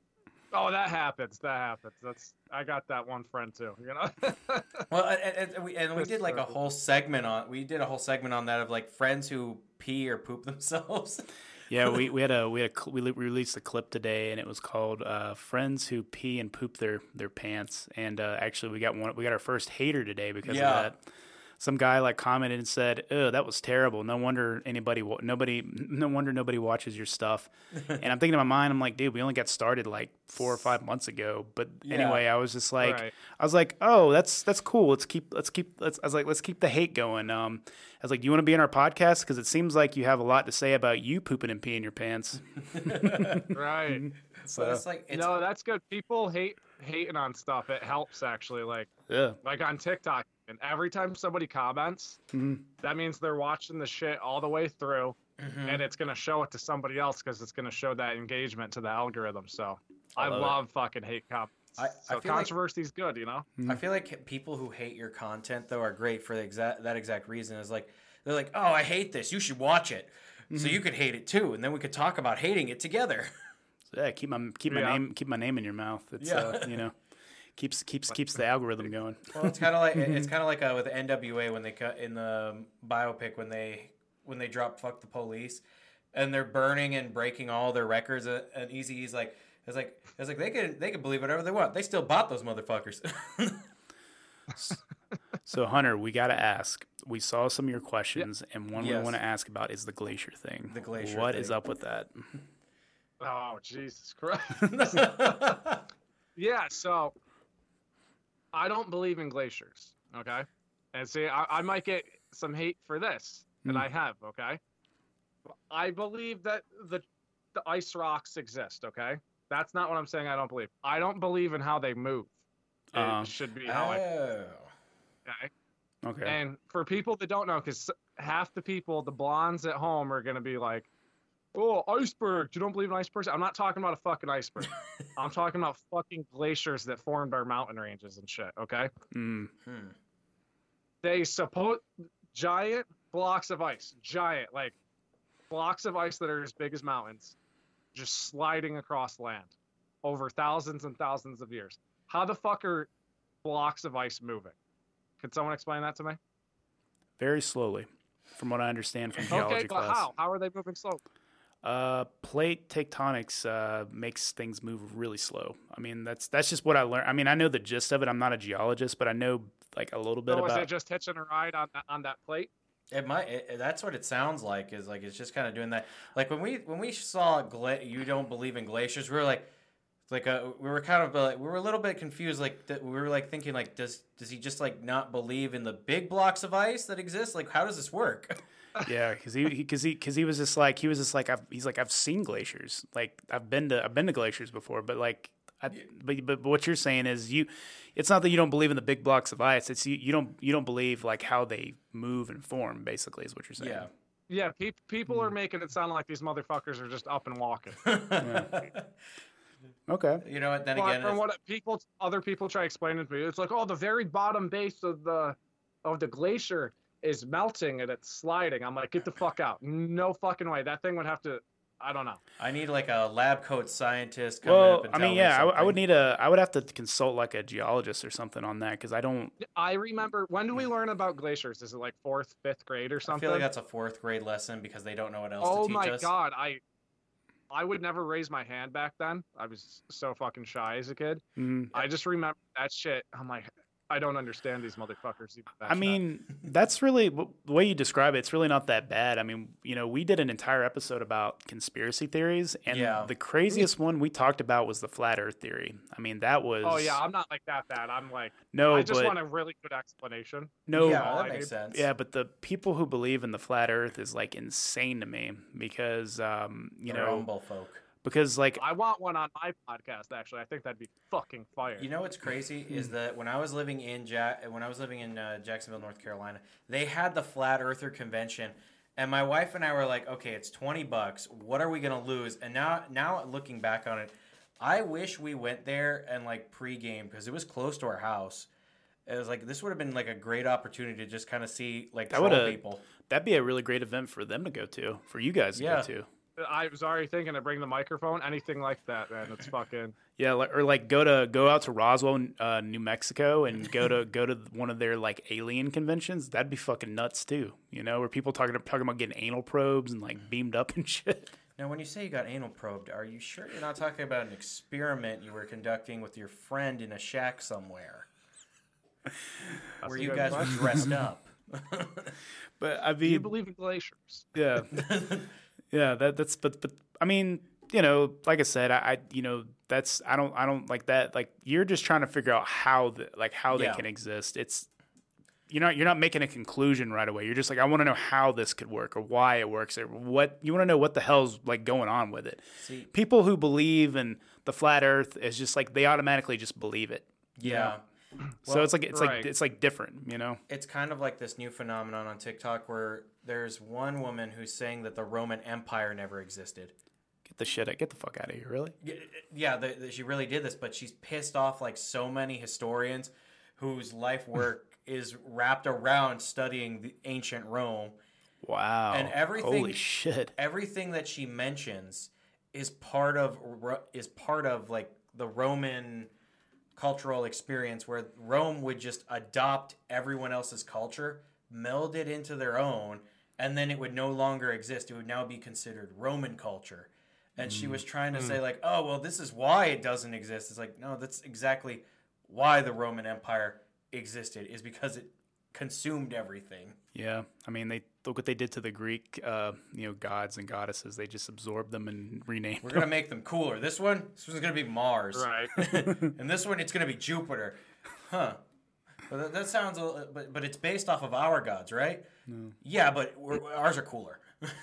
Oh, that happens. I got that one friend too. Well, and we did like a whole segment on. We did a whole segment on that of like friends who pee or poop themselves. Yeah, we released a clip today, and it was called "Friends Who Pee and Poop Their Pants." And actually, we got our first hater today because of that. Some guy like commented and said, "Oh, that was terrible. No wonder nobody watches your stuff." And I'm thinking in my mind, I'm like, dude, we only got started like 4 or 5 months ago. But anyway, I was just like, right. I was like, oh, that's cool. Let's keep the hate going. I was like, do you want to be in our podcast? Because it seems like you have a lot to say about you pooping and peeing your pants. Right. So no, that's good. People hating on stuff. It helps actually. Like on TikTok. And every time somebody comments, that means they're watching the shit all the way through, and it's going to show it to somebody else because it's going to show that engagement to the algorithm. So I love fucking hate comments. So controversy's good, you know? I feel like people who hate your content, though, are great for that exact reason. Is like they're like, oh, I hate this. You should watch it. So you could hate it, too, and then we could talk about hating it together. Yeah, keep my name in your mouth. It's you know. Keeps the algorithm going. Well, it's kind of like with the NWA when they cut in the biopic when they drop "Fuck the Police," and they're burning and breaking all their records. And Eazy-E's like they can believe whatever they want. They still bought those motherfuckers. So Hunter, we got to ask. We saw some of your questions, and one we want to ask about is the glacier thing. The glacier. What is up with that? Oh, Jesus Christ! Yeah, so. I don't believe in glaciers, okay? And see, I might get some hate for this, and I have, okay? I believe that the ice rocks exist, okay? That's not what I'm saying I don't believe. I don't believe in how they move. It should be how Okay? And for people that don't know, because half the people, the blondes at home, are going to be like, oh, iceberg. You don't believe in icebergs? I'm not talking about a fucking iceberg. I'm talking about fucking glaciers that formed our mountain ranges and shit, okay? They suppose giant blocks of ice, like blocks of ice that are as big as mountains, just sliding across land over thousands and thousands of years. How the fuck are blocks of ice moving? Could someone explain that to me? Very slowly, from what I understand from geology class. Okay, but how are they moving slowly? Plate tectonics makes things move really slow. I mean, that's just what I learned. I mean, I know the gist of it. I'm not a geologist, but I know like a little bit about. So is it just hitching a ride on that plate? It might. That's what it sounds like. Is like it's just kind of doing that. Like when we saw you don't believe in glaciers, we were like. We were kind of we were a little bit confused. Like we were like thinking like does he just like not believe in the big blocks of ice that exist? Like how does this work? Yeah, because he was just like I've seen glaciers. Like I've been to glaciers before, but like but what you're saying is it's not that you don't believe in the big blocks of ice. It's you don't believe like how they move and form. Basically, is what you're saying. Yeah. People are making it sound like these motherfuckers are just up and walking. Okay. You know what? Then again, from what other people try explaining to me, it's like, oh, the very bottom base of the glacier is melting and it's sliding. I'm like, get the fuck out! No fucking way. That thing would have to. I don't know. I need like a lab coat scientist. Up and I would have to consult like a geologist or something on that because I don't. I remember when do we learn about glaciers? Is it like 4th, 5th grade or something? I feel like that's a 4th grade lesson because they don't know what else to teach us. Oh my god, I would never raise my hand back then. I was so fucking shy as a kid. I just remember that shit. I'm like, I don't understand these motherfuckers. I mean, that's really the way you describe it. It's really not that bad. I mean, you know, we did an entire episode about conspiracy theories, and the craziest one we talked about was the flat Earth theory. I mean, that was. Oh yeah, I'm not like that bad. I'm like, I just want a really good explanation. No, that makes sense. Yeah, but the people who believe in the flat Earth is like insane to me because They're humble folk. Because like I want one on my podcast. Actually, I think that'd be fucking fire. You know what's crazy is that when I was living in Jacksonville, North Carolina, they had the Flat Earther convention, and my wife and I were like, okay, it's $20. What are we gonna lose? And now looking back on it, I wish we went there and like pregame because it was close to our house. It was like this would have been like a great opportunity to just kind of see like troll people. That'd be a really great event for them to go to, for you guys to go to. I was already thinking to bring the microphone. Anything like that, man. It's fucking. Yeah, or like go out to Roswell, New Mexico, and go to one of their like alien conventions. That'd be fucking nuts too. You know, where people talking about getting anal probes and like beamed up and shit. Now, when you say you got anal probed, are you sure you're not talking about an experiment you were conducting with your friend in a shack somewhere, where you guys were dressed up? But I mean, Do you believe in glaciers? Yeah, yeah. That's but I mean, you know, like I said, I you know, that's I don't like that. Like you're just trying to figure out how they can exist. It's you're not making a conclusion right away. You're just like, I want to know how this could work or why it works or what you want to know what the hell's like going on with it. See, people who believe in the flat Earth is just like they automatically just believe it. Yeah. So Well, it's like different, you know. It's kind of like this new phenomenon on TikTok where there's one woman who's saying that the Roman Empire never existed. Get the fuck out of here, really? Yeah, she really did this, but she's pissed off like so many historians whose life work is wrapped around studying the ancient Rome. Wow. And everything, holy shit. Everything that she mentions is part of like the Roman cultural experience where Rome would just adopt everyone else's culture, meld it into their own, and then it would no longer exist. It would now be considered Roman culture. And she was trying to say like, oh, well, this is why it doesn't exist. It's like, no, that's exactly why the Roman Empire existed, is because it consumed everything. Yeah. I mean, they look what they did to the Greek, gods and goddesses. They just absorbed them and renamed We're going to make them cooler. This one's going to be Mars. Right. And this one, it's going to be Jupiter. Huh. But that sounds a little, but it's based off of our gods, right? No. Yeah, but ours are cooler.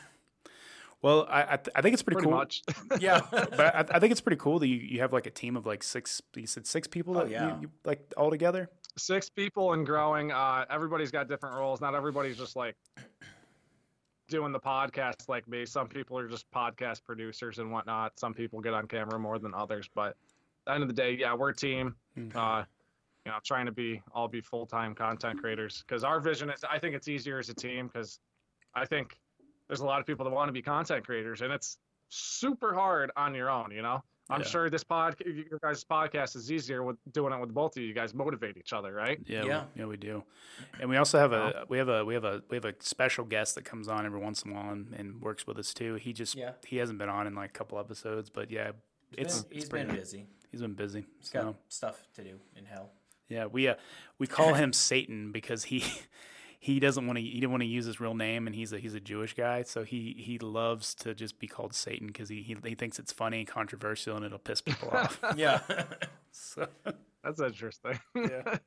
Well, I think it's pretty cool. Much. Yeah. But I think it's pretty cool that you have like a team of like six. You said 6 people that you like all together. 6 people and growing. Everybody's got different roles. Not everybody's just like doing the podcast like me. Some people are just podcast producers and whatnot. Some people get on camera more than others. But at the end of the day, yeah, we're a team. Trying to be full-time content creators, because our vision is, I think it's easier as a team, because I think there's a lot of people that want to be content creators, and it's super hard on your own, you know? I'm sure your guys' podcast is easier with doing it with both of you. You guys motivate each other, right? Yeah, we do. And we also have we have a special guest that comes on every once in a while and works with us too. He hasn't been on in like a couple episodes, but yeah, he's been busy. He's been busy. He's got stuff to do in hell. Yeah, we call him Satan because he didn't want to use his real name, and he's a Jewish guy, so he loves to just be called Satan because he thinks it's funny and controversial and it'll piss people off. Yeah, so that's interesting. Yeah,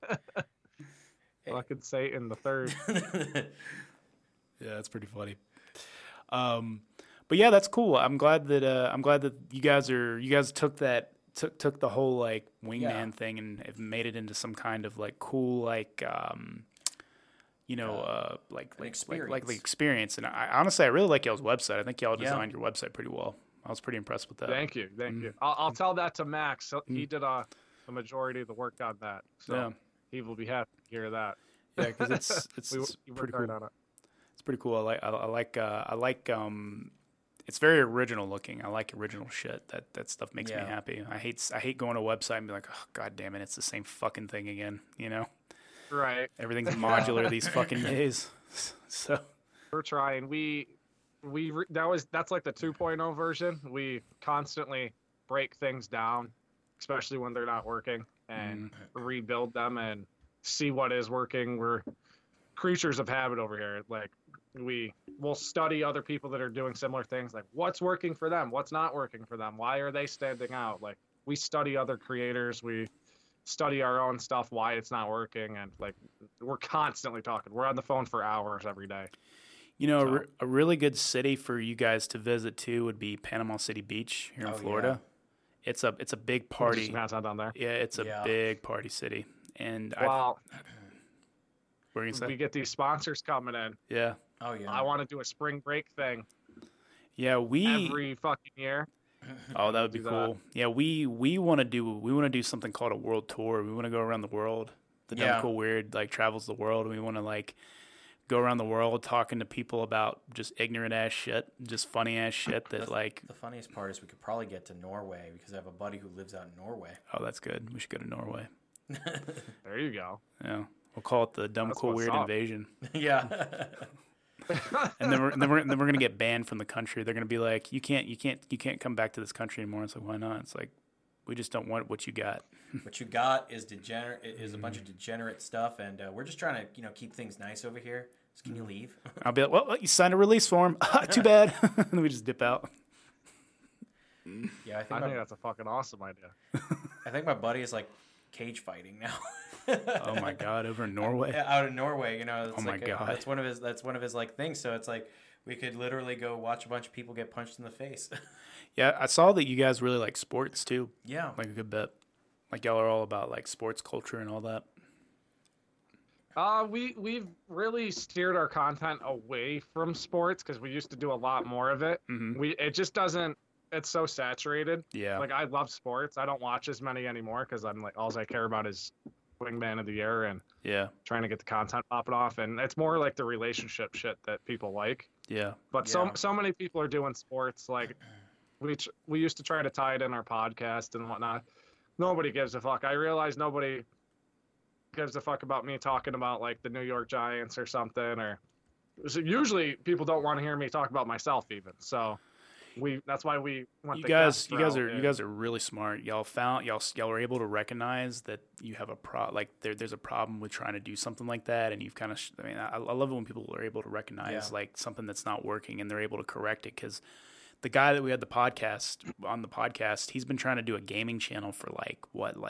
fucking Satan the third. Yeah, that's pretty funny. But yeah, that's cool. I'm glad that you guys took the whole like wingman thing and have made it into some kind of like cool like the experience. And I honestly really like y'all's website. I think y'all designed your website pretty well. I was pretty impressed with that. Thank you. I'll tell that to Max. He did the majority of the work on that, so he will be happy to hear that. Yeah, because it's pretty cool. On it. It's pretty cool. I like it's very original looking. I like original shit. That stuff makes me happy. I hate going to a website and be like, oh god damn it, it's the same fucking thing again. You know? Right. Everything's modular these fucking days. So we're trying. That's like the 2.0 version. We constantly break things down, especially when they're not working, and rebuild them and see what is working. We're creatures of habit over here. Like we'll study other people that are doing similar things, like what's working for them, what's not working for them, why are they standing out. Like we study other creators, we study our own stuff, why it's not working, and like we're constantly talking. We're on the phone for hours every day. You know, a really good city for you guys to visit too would be Panama City Beach here in Florida. Yeah. It's a big party. Down there. Yeah, it's a big party city. And well, what are you gonna say? We get these sponsors coming in. Yeah. Oh yeah. I want to do a spring break thing. Yeah, every fucking year. Oh, that would be cool. Yeah, we want to do something called a world tour. We want to go around the world. The Dumb Cool Weird like travels the world, and we want to like go around the world talking to people about just ignorant ass shit, just funny ass shit that The funniest part is we could probably get to Norway because I have a buddy who lives out in Norway. Oh, that's good. We should go to Norway. There you go. Yeah. We'll call it the Dumb Cool Weird Invasion. Yeah. And then we're gonna get banned from the country. They're gonna be like, you can't come back to this country anymore. It's like, why not? It's like, we just don't want what you got. What you got is a bunch of degenerate stuff, and we're just trying to keep things nice over here. So can you leave? I'll be like, well, you signed a release form. Too bad. And then we just dip out. Yeah, I think that's a fucking awesome idea. I think my buddy is like cage fighting now. Oh my god, over in Norway. Yeah, out in Norway, it's oh my god, that's one of his like things. So it's like we could literally go watch a bunch of people get punched in the face. Yeah, I saw that you guys really like sports too. Yeah, like a good bit. Like y'all are all about like sports culture and all that. We've really steered our content away from sports because we used to do a lot more of it. Mm-hmm. It just doesn't. It's so saturated. Yeah. Like I love sports. I don't watch as many anymore because I'm like all I care about is Wingman of the Year and trying to get the content popping off. And it's more like the relationship shit that people like. Yeah. But so many people are doing sports. Like we used to try to tie it in our podcast and whatnot. Nobody gives a fuck. I realize nobody gives a fuck about me talking about like the New York Giants or something. Or so usually people don't want to hear me talk about myself even. So that's why we went. You guys are really smart. Y'all were able to recognize that you have there's a problem with trying to do something like that, and you've kind of. I love it when people are able to recognize like something that's not working and they're able to correct it. Because the guy that we had on the podcast, he's been trying to do a gaming channel for like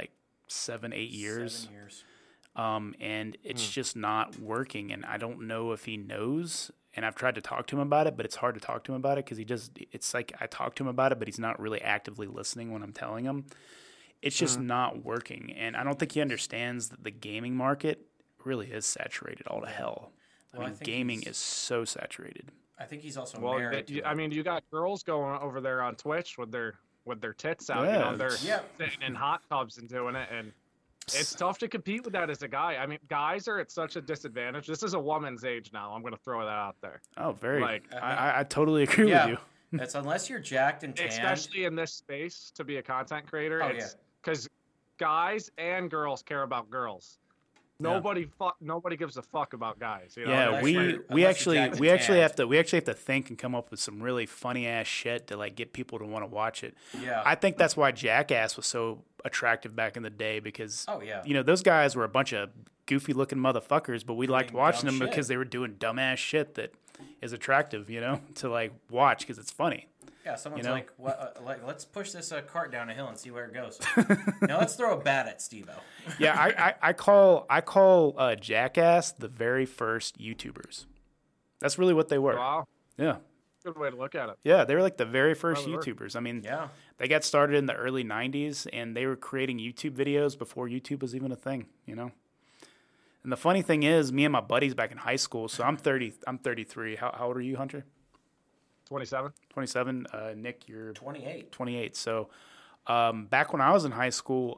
7-8 years. 7 years. And it's just not working, and I don't know if he knows. And I've tried to talk to him about it, but it's hard to talk to him about it because it's like I talk to him about it, but he's not really actively listening when I'm telling him. It's just not working. And I don't think he understands that the gaming market really is saturated all to hell. Well, I mean, gaming is so saturated. I think he's also married. You got girls going over there on Twitch with their tits out. They're sitting in hot tubs and doing it, and it's tough to compete with that as a guy. I mean, guys are at such a disadvantage. This is a woman's age now. I'm going to throw that out there. Oh, very. I totally agree with you. It's unless you're jacked and tanned. Especially in this space to be a content creator. Because guys and girls care about girls. Nobody gives a fuck about guys. Yeah, we actually have to think and come up with some really funny ass shit to like get people to want to watch it. Yeah, I think that's why Jackass was so attractive back in the day because those guys were a bunch of goofy looking motherfuckers, but we liked watching them because they were doing dumbass shit that is attractive, to like watch because it's funny. Yeah, someone's like, let's push this cart down a hill and see where it goes. Now let's throw a bat at Steve-O. Yeah, I call Jackass the very first YouTubers. That's really what they were. Wow. Yeah. Good way to look at it. Yeah, they were like the very first YouTubers. I mean, they got started in the early 90s, and they were creating YouTube videos before YouTube was even a thing, And the funny thing is, me and my buddies back in high school, so I'm 33. How old are you, Hunter? 27. 27. Nick, you're 28. 28. So, back when I was in high school,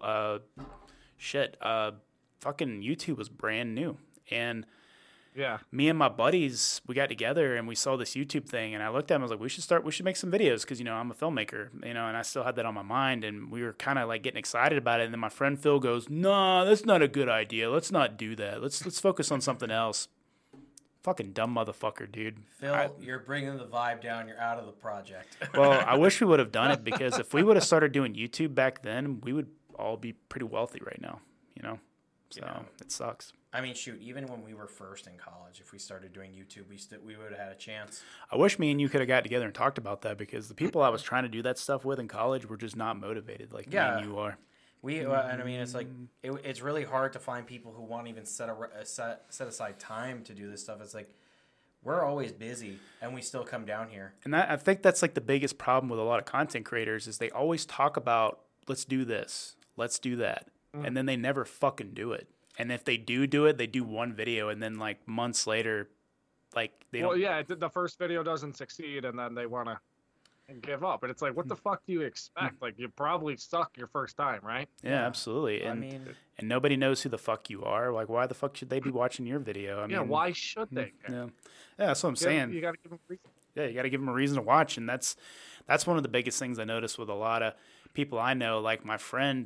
fucking YouTube was brand new, and me and my buddies, we got together and we saw this YouTube thing, and I looked at him, I was like, we should make some videos because I'm a filmmaker, and I still had that on my mind, and we were kind of like getting excited about it, and then my friend Phil goes, "Nah, that's not a good idea. Let's not do that. Let's focus on something else." Fucking dumb motherfucker, dude. Phil, you're bringing the vibe down. You're out of the project. Well, I wish we would have done it because if we would have started doing YouTube back then, we would all be pretty wealthy right now, So it sucks. I mean, shoot, even when we were first in college, if we started doing YouTube, we would have had a chance. I wish me and you could have got together and talked about that because the people I was trying to do that stuff with in college were just not motivated like me and you are. And I mean, it's like it's really hard to find people who want to even set aside time to do this stuff. It's like we're always busy, and we still come down here. And I think that's like the biggest problem with a lot of content creators is they always talk about let's do this, let's do that, and then they never fucking do it. And if they do it, they do one video, and then like months later, like they don't. Well, yeah, the first video doesn't succeed, and then they want to and give up. And it's like, what the fuck do you expect? Like, you probably suck your first time, right? Yeah, absolutely. And nobody knows who the fuck you are. Like, why the fuck should they be watching your video? I mean, why should they? Yeah, that's what I'm saying. You got to give them a reason. Yeah, you got to give them a reason to watch, and that's one of the biggest things I noticed with a lot of people I know. Like my friend,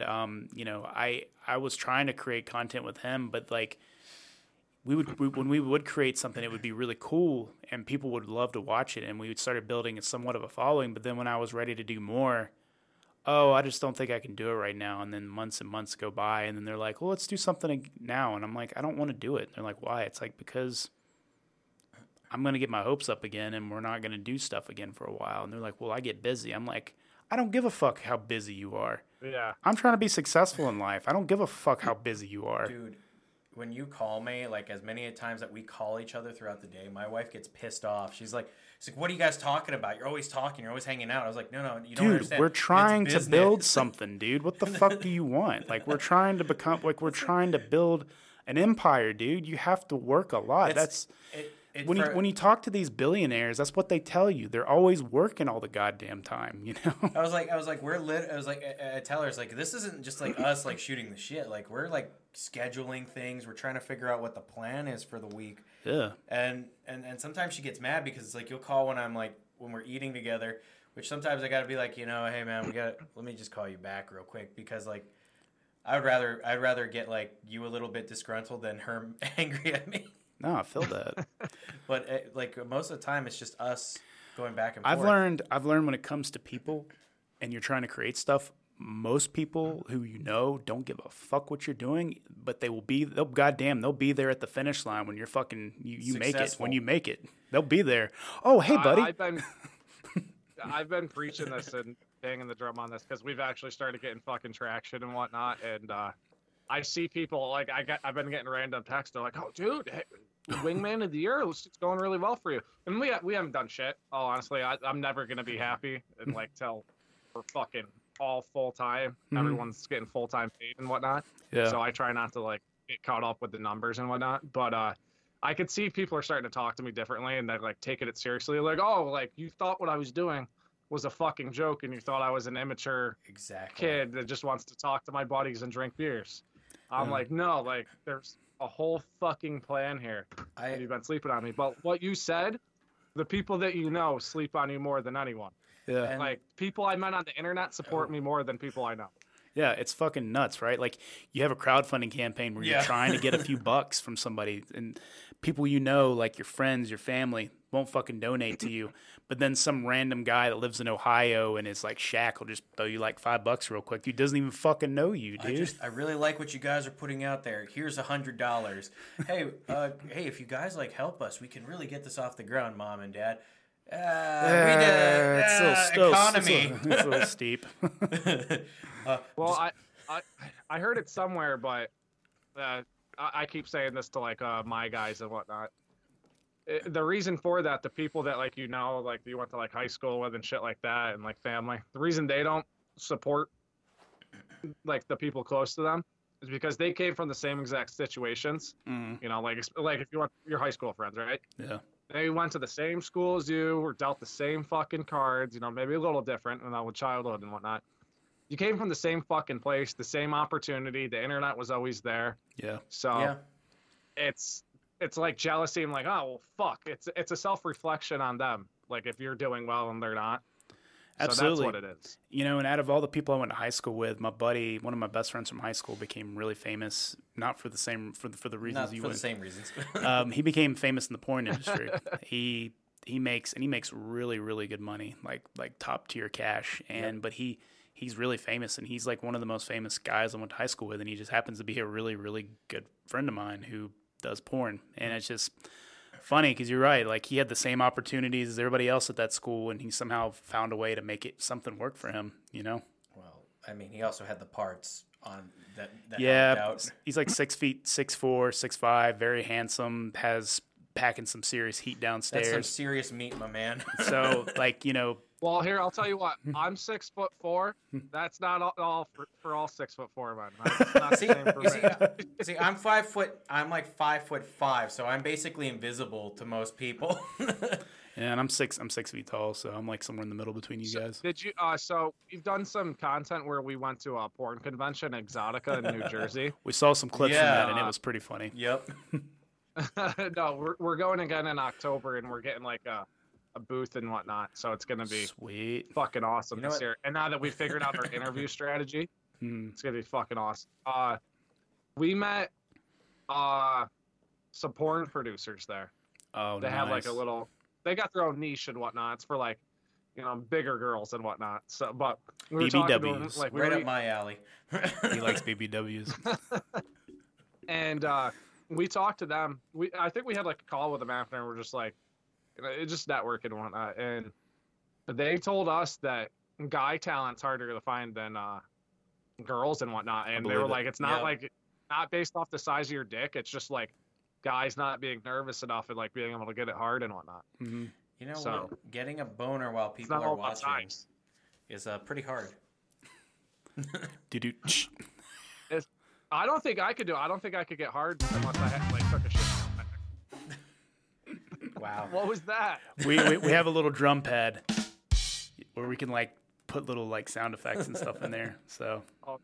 I was trying to create content with him, but like when we would create something, it would be really cool, and people would love to watch it, and we started building somewhat of a following. But then when I was ready to do more, I just don't think I can do it right now. And then months and months go by, and then they're like, well, let's do something now. And I'm like, I don't want to do it. And they're like, why? It's like, because I'm going to get my hopes up again, and we're not going to do stuff again for a while. And they're like, well, I get busy. I'm like, I don't give a fuck how busy you are. Yeah. I'm trying to be successful in life. I don't give a fuck how busy you are. Dude, when you call me, like as many times that we call each other throughout the day, my wife gets pissed off. She's like, what are you guys talking about? You're always talking. You're always hanging out. I was like, no, you don't understand. Dude, we're trying to build something, dude. What the fuck do you want? Like, we're trying to build an empire, dude. You have to work a lot. When you talk to these billionaires, that's what they tell you. They're always working all the goddamn time, you know? I was like, I tell her, it's like, this isn't just like us like shooting the shit. Like, we're like scheduling things. We're trying to figure out what the plan is for the week. Yeah. And sometimes she gets mad because it's like, you'll call when we're eating together, which sometimes I gotta be like, hey man, let me just call you back real quick, because like, I'd rather get like you a little bit disgruntled than her angry at me. No, I feel that. But like most of the time, it's just us going back and forth. I've learned when it comes to people, and you're trying to create stuff, most people who don't give a fuck what you're doing, but they'll be there at the finish line when you're fucking you make it. When you make it, they'll be there. Oh, hey, buddy. I've been preaching this and banging the drum on this because we've actually started getting fucking traction and whatnot, and I see people like I've been getting random texts. They're like, "Oh, dude, hey, Wingman of the Year, it's going really well for you." And we haven't done shit. Oh, honestly, I'm never gonna be happy and like till we're fucking all full time. Mm-hmm. Everyone's getting full time paid and whatnot. Yeah. So I try not to like get caught up with the numbers and whatnot. But I could see people are starting to talk to me differently, and they're like taking it seriously. Like, oh, like you thought what I was doing was a fucking joke, and you thought I was an immature kid that just wants to talk to my buddies and drink beers. I'm like, no, like there's a whole fucking plan here. You've been sleeping on me. But what you said, the people that you know sleep on you more than anyone. Yeah. And like people I met on the internet support me more than people I know. Yeah, it's fucking nuts, right? Like you have a crowdfunding campaign where you're trying to get a few bucks from somebody, and people like your friends, your family, won't fucking donate to you. But then some random guy that lives in Ohio and is like Shaq will just throw you like $5 real quick. Dude doesn't even fucking know you, dude. I really like what you guys are putting out there. Here's $100. Hey, if you guys like help us, we can really get this off the ground, Mom and Dad. Economy. It's a little steep. Well, I heard it somewhere, but I keep saying this to like my guys and whatnot. The reason for that, the people that like you went to like high school with and shit like that, and like family, the reason they don't support like the people close to them is because they came from the same exact situations. Mm. You know, like if you want your high school friends, right? Yeah. They went to the same school as you, were dealt the same fucking cards, you know, maybe a little different, with childhood and whatnot. You came from the same fucking place, the same opportunity. The internet was always there. Yeah. So it's like jealousy. I'm like, oh, well, fuck. It's a self-reflection on them. Like if you're doing well and they're not. Absolutely. So that's what it is. And out of all the people I went to high school with, my buddy, one of my best friends from high school, became really famous. Not for the same for the reasons you went. Not for the same reasons. He became famous in the porn industry. He makes really, really good money, like top tier cash. But he's really famous, and he's like one of the most famous guys I went to high school with, and he just happens to be a really, really good friend of mine who does porn. And it's just funny because you're right. Like he had the same opportunities as everybody else at that school, and he somehow found a way to make it something work for him. Well, I mean, he also had the parts on that out. He's like 6 feet, 6'4", 6'5", very handsome, packing some serious heat downstairs. That's some serious meat, my man. So Well, here, I'll tell you what. I'm 6'4". That's not all for all 6'4" men. That's not the same for me. See, I'm 5 foot. I'm like 5'5", so I'm basically invisible to most people. Yeah, and I'm 6 feet tall, so I'm like somewhere in the middle between you guys. Did you? So we've done some content where we went to a porn convention, Exotica in New Jersey. We saw some clips from that, and it was pretty funny. Yep. No, we're going again in October, and we're getting like a booth and whatnot. So it's gonna be sweet, fucking awesome this year. And now that we figured out our interview strategy, it's gonna be fucking awesome. We met some porn producers there. Oh, they have like a little. They got their own niche and whatnot. It's for like, bigger girls and whatnot. So, but we were talking to them, like right up my alley. He likes BBWs. And we talked to them. I think we had like a call with them after, and we're just like, it's just networking and whatnot. And they told us that guy talent's harder to find than girls and whatnot. And they were like, it's not not based off the size of your dick. It's just like guys not being nervous enough and like being able to get it hard and whatnot. Mm-hmm. You know, so, getting a boner while people are watching is pretty hard. I don't think I could do it. I don't think I could get hard unless I had like took a shit. Wow. What was that? We have a little drum pad where we can like put little like sound effects and stuff in there. So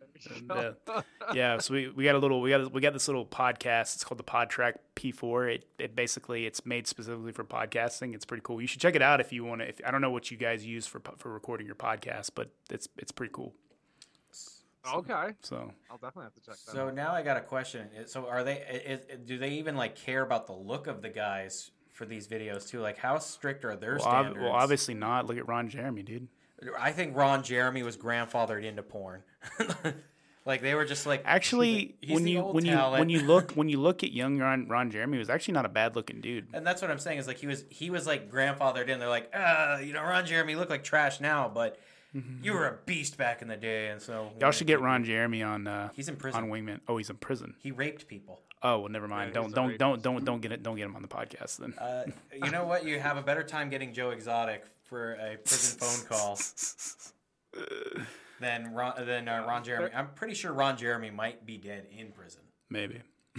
so we got this little podcast. It's called the PodTrack P4. It basically it's made specifically for podcasting. It's pretty cool. You should check it out if you want to. I don't know what you guys use for recording your podcast, but it's pretty cool. Okay. So I'll definitely have to check that. So now I got a question. So are they? Do they even like care about the look of the guys for these videos too? Like how strict are their standards? Well, obviously not. Look at Ron Jeremy, dude. I think Ron Jeremy was grandfathered into porn. Like they were just like actually when you look at young Ron Jeremy, he was actually not a bad looking dude. And that's what I'm saying is like he was like grandfathered in. They're like Ron Jeremy look like trash now, but you were a beast back in the day, and so y'all should get Ron Jeremy on. He's in prison on Wingman. Oh, he's in prison. He raped people. Oh well, never mind. Don't get him on the podcast then. You know what? You have a better time getting Joe Exotic for a prison phone call than Ron Jeremy. I'm pretty sure Ron Jeremy might be dead in prison. Maybe.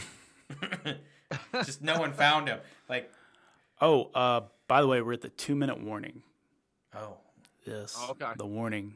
Just no one found him. Like. Oh, by the way, we're at the 2-minute warning. Oh. Yes. Oh, okay. The warning.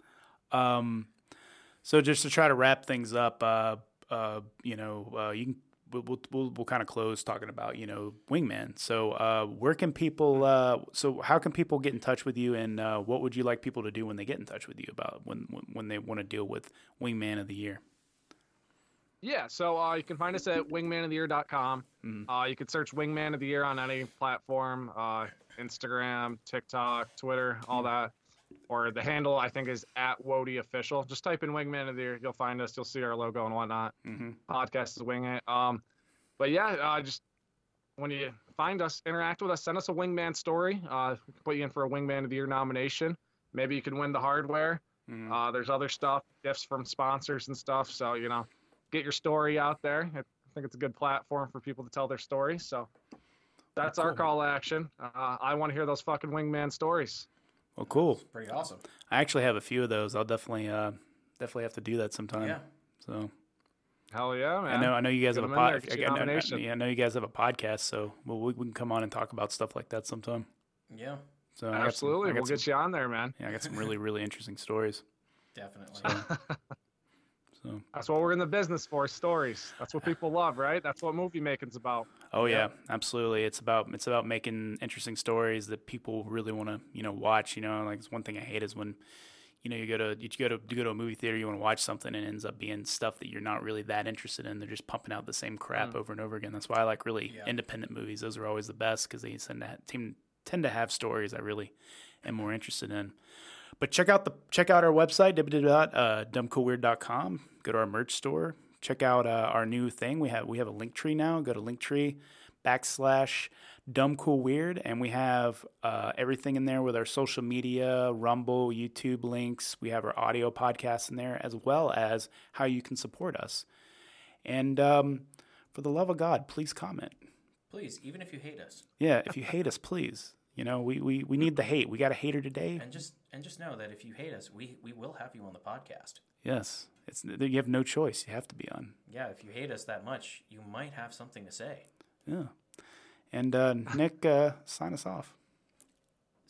So just to try to wrap things up, you can we'll kind of close talking about Wingman. So where can people? So how can people get in touch with you, and what would you like people to do when they get in touch with you about when they want to deal with Wingman of the Year? Yeah, so you can find us at wingmanoftheyear.com. You can search Wingman of the Year on any platform, Instagram, TikTok, Twitter, all that. Or the handle, I think, is @WODYOfficial. Just type in Wingman of the Year. You'll find us. You'll see our logo and whatnot. Podcast is Wing It. But yeah, just when you find us, interact with us. Send us a Wingman story. We can put you in for a Wingman of the Year nomination. Maybe you can win the hardware. There's other stuff, gifts from sponsors and stuff. So, get your story out there. I think it's a good platform for people to tell their stories. So that's our call to action. I want to hear those fucking Wingman stories. Well, cool. It's pretty awesome. I actually have a few of those. I'll definitely have to do that sometime. Yeah. So. Hell yeah, man! I know you guys have a podcast. I know you guys have a podcast, so we can come on and talk about stuff like that sometime. Yeah. So absolutely, we'll get you on there, man. Yeah, I got some really really interesting stories. Definitely. So that's what we're in the business for, stories. That's what people love, right? That's what movie making's about. Oh yeah, absolutely. It's about making interesting stories that people really want to watch. Like it's one thing I hate is when you go to a movie theater, you want to watch something and it ends up being stuff that you're not really that interested in. They're just pumping out the same crap over and over again. That's why I like really independent movies. Those are always the best because they tend to have stories I really am more interested in. But check out our website, www.dumbcoolweird.com. Go to our merch store. Check out our new thing. We have a link tree now. Go to Linktree/DumbCoolWeird, and we have everything in there with our social media, Rumble, YouTube links. We have our audio podcasts in there, as well as how you can support us. And for the love of God, please comment. Please, even if you hate us. Yeah, if you hate us, please. We need the hate. We got a hater today. And just know that if you hate us, we will have you on the podcast. Yes. You have no choice. You have to be on. Yeah, if you hate us that much, you might have something to say. Yeah. And Nick, sign us off.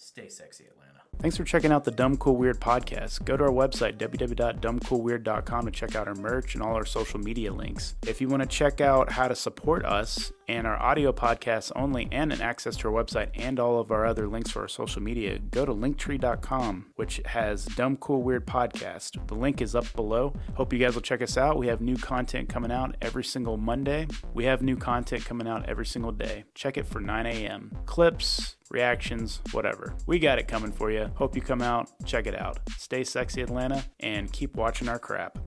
Stay sexy, Atlanta. Thanks for checking out the Dumb Cool Weird podcast. Go to our website, www.dumbcoolweird.com, to check out our merch and all our social media links. If you want to check out how to support us and our audio podcasts only, and an access to our website and all of our other links for our social media, go to linktree.com, which has Dumb Cool Weird podcast. The link is up below. Hope you guys will check us out. We have new content coming out every single Monday. We have new content coming out every single day. Check it for 9 a.m. Clips, reactions, whatever. We got it coming for you. Hope you come out, check it out. Stay sexy, Atlanta, and keep watching our crap.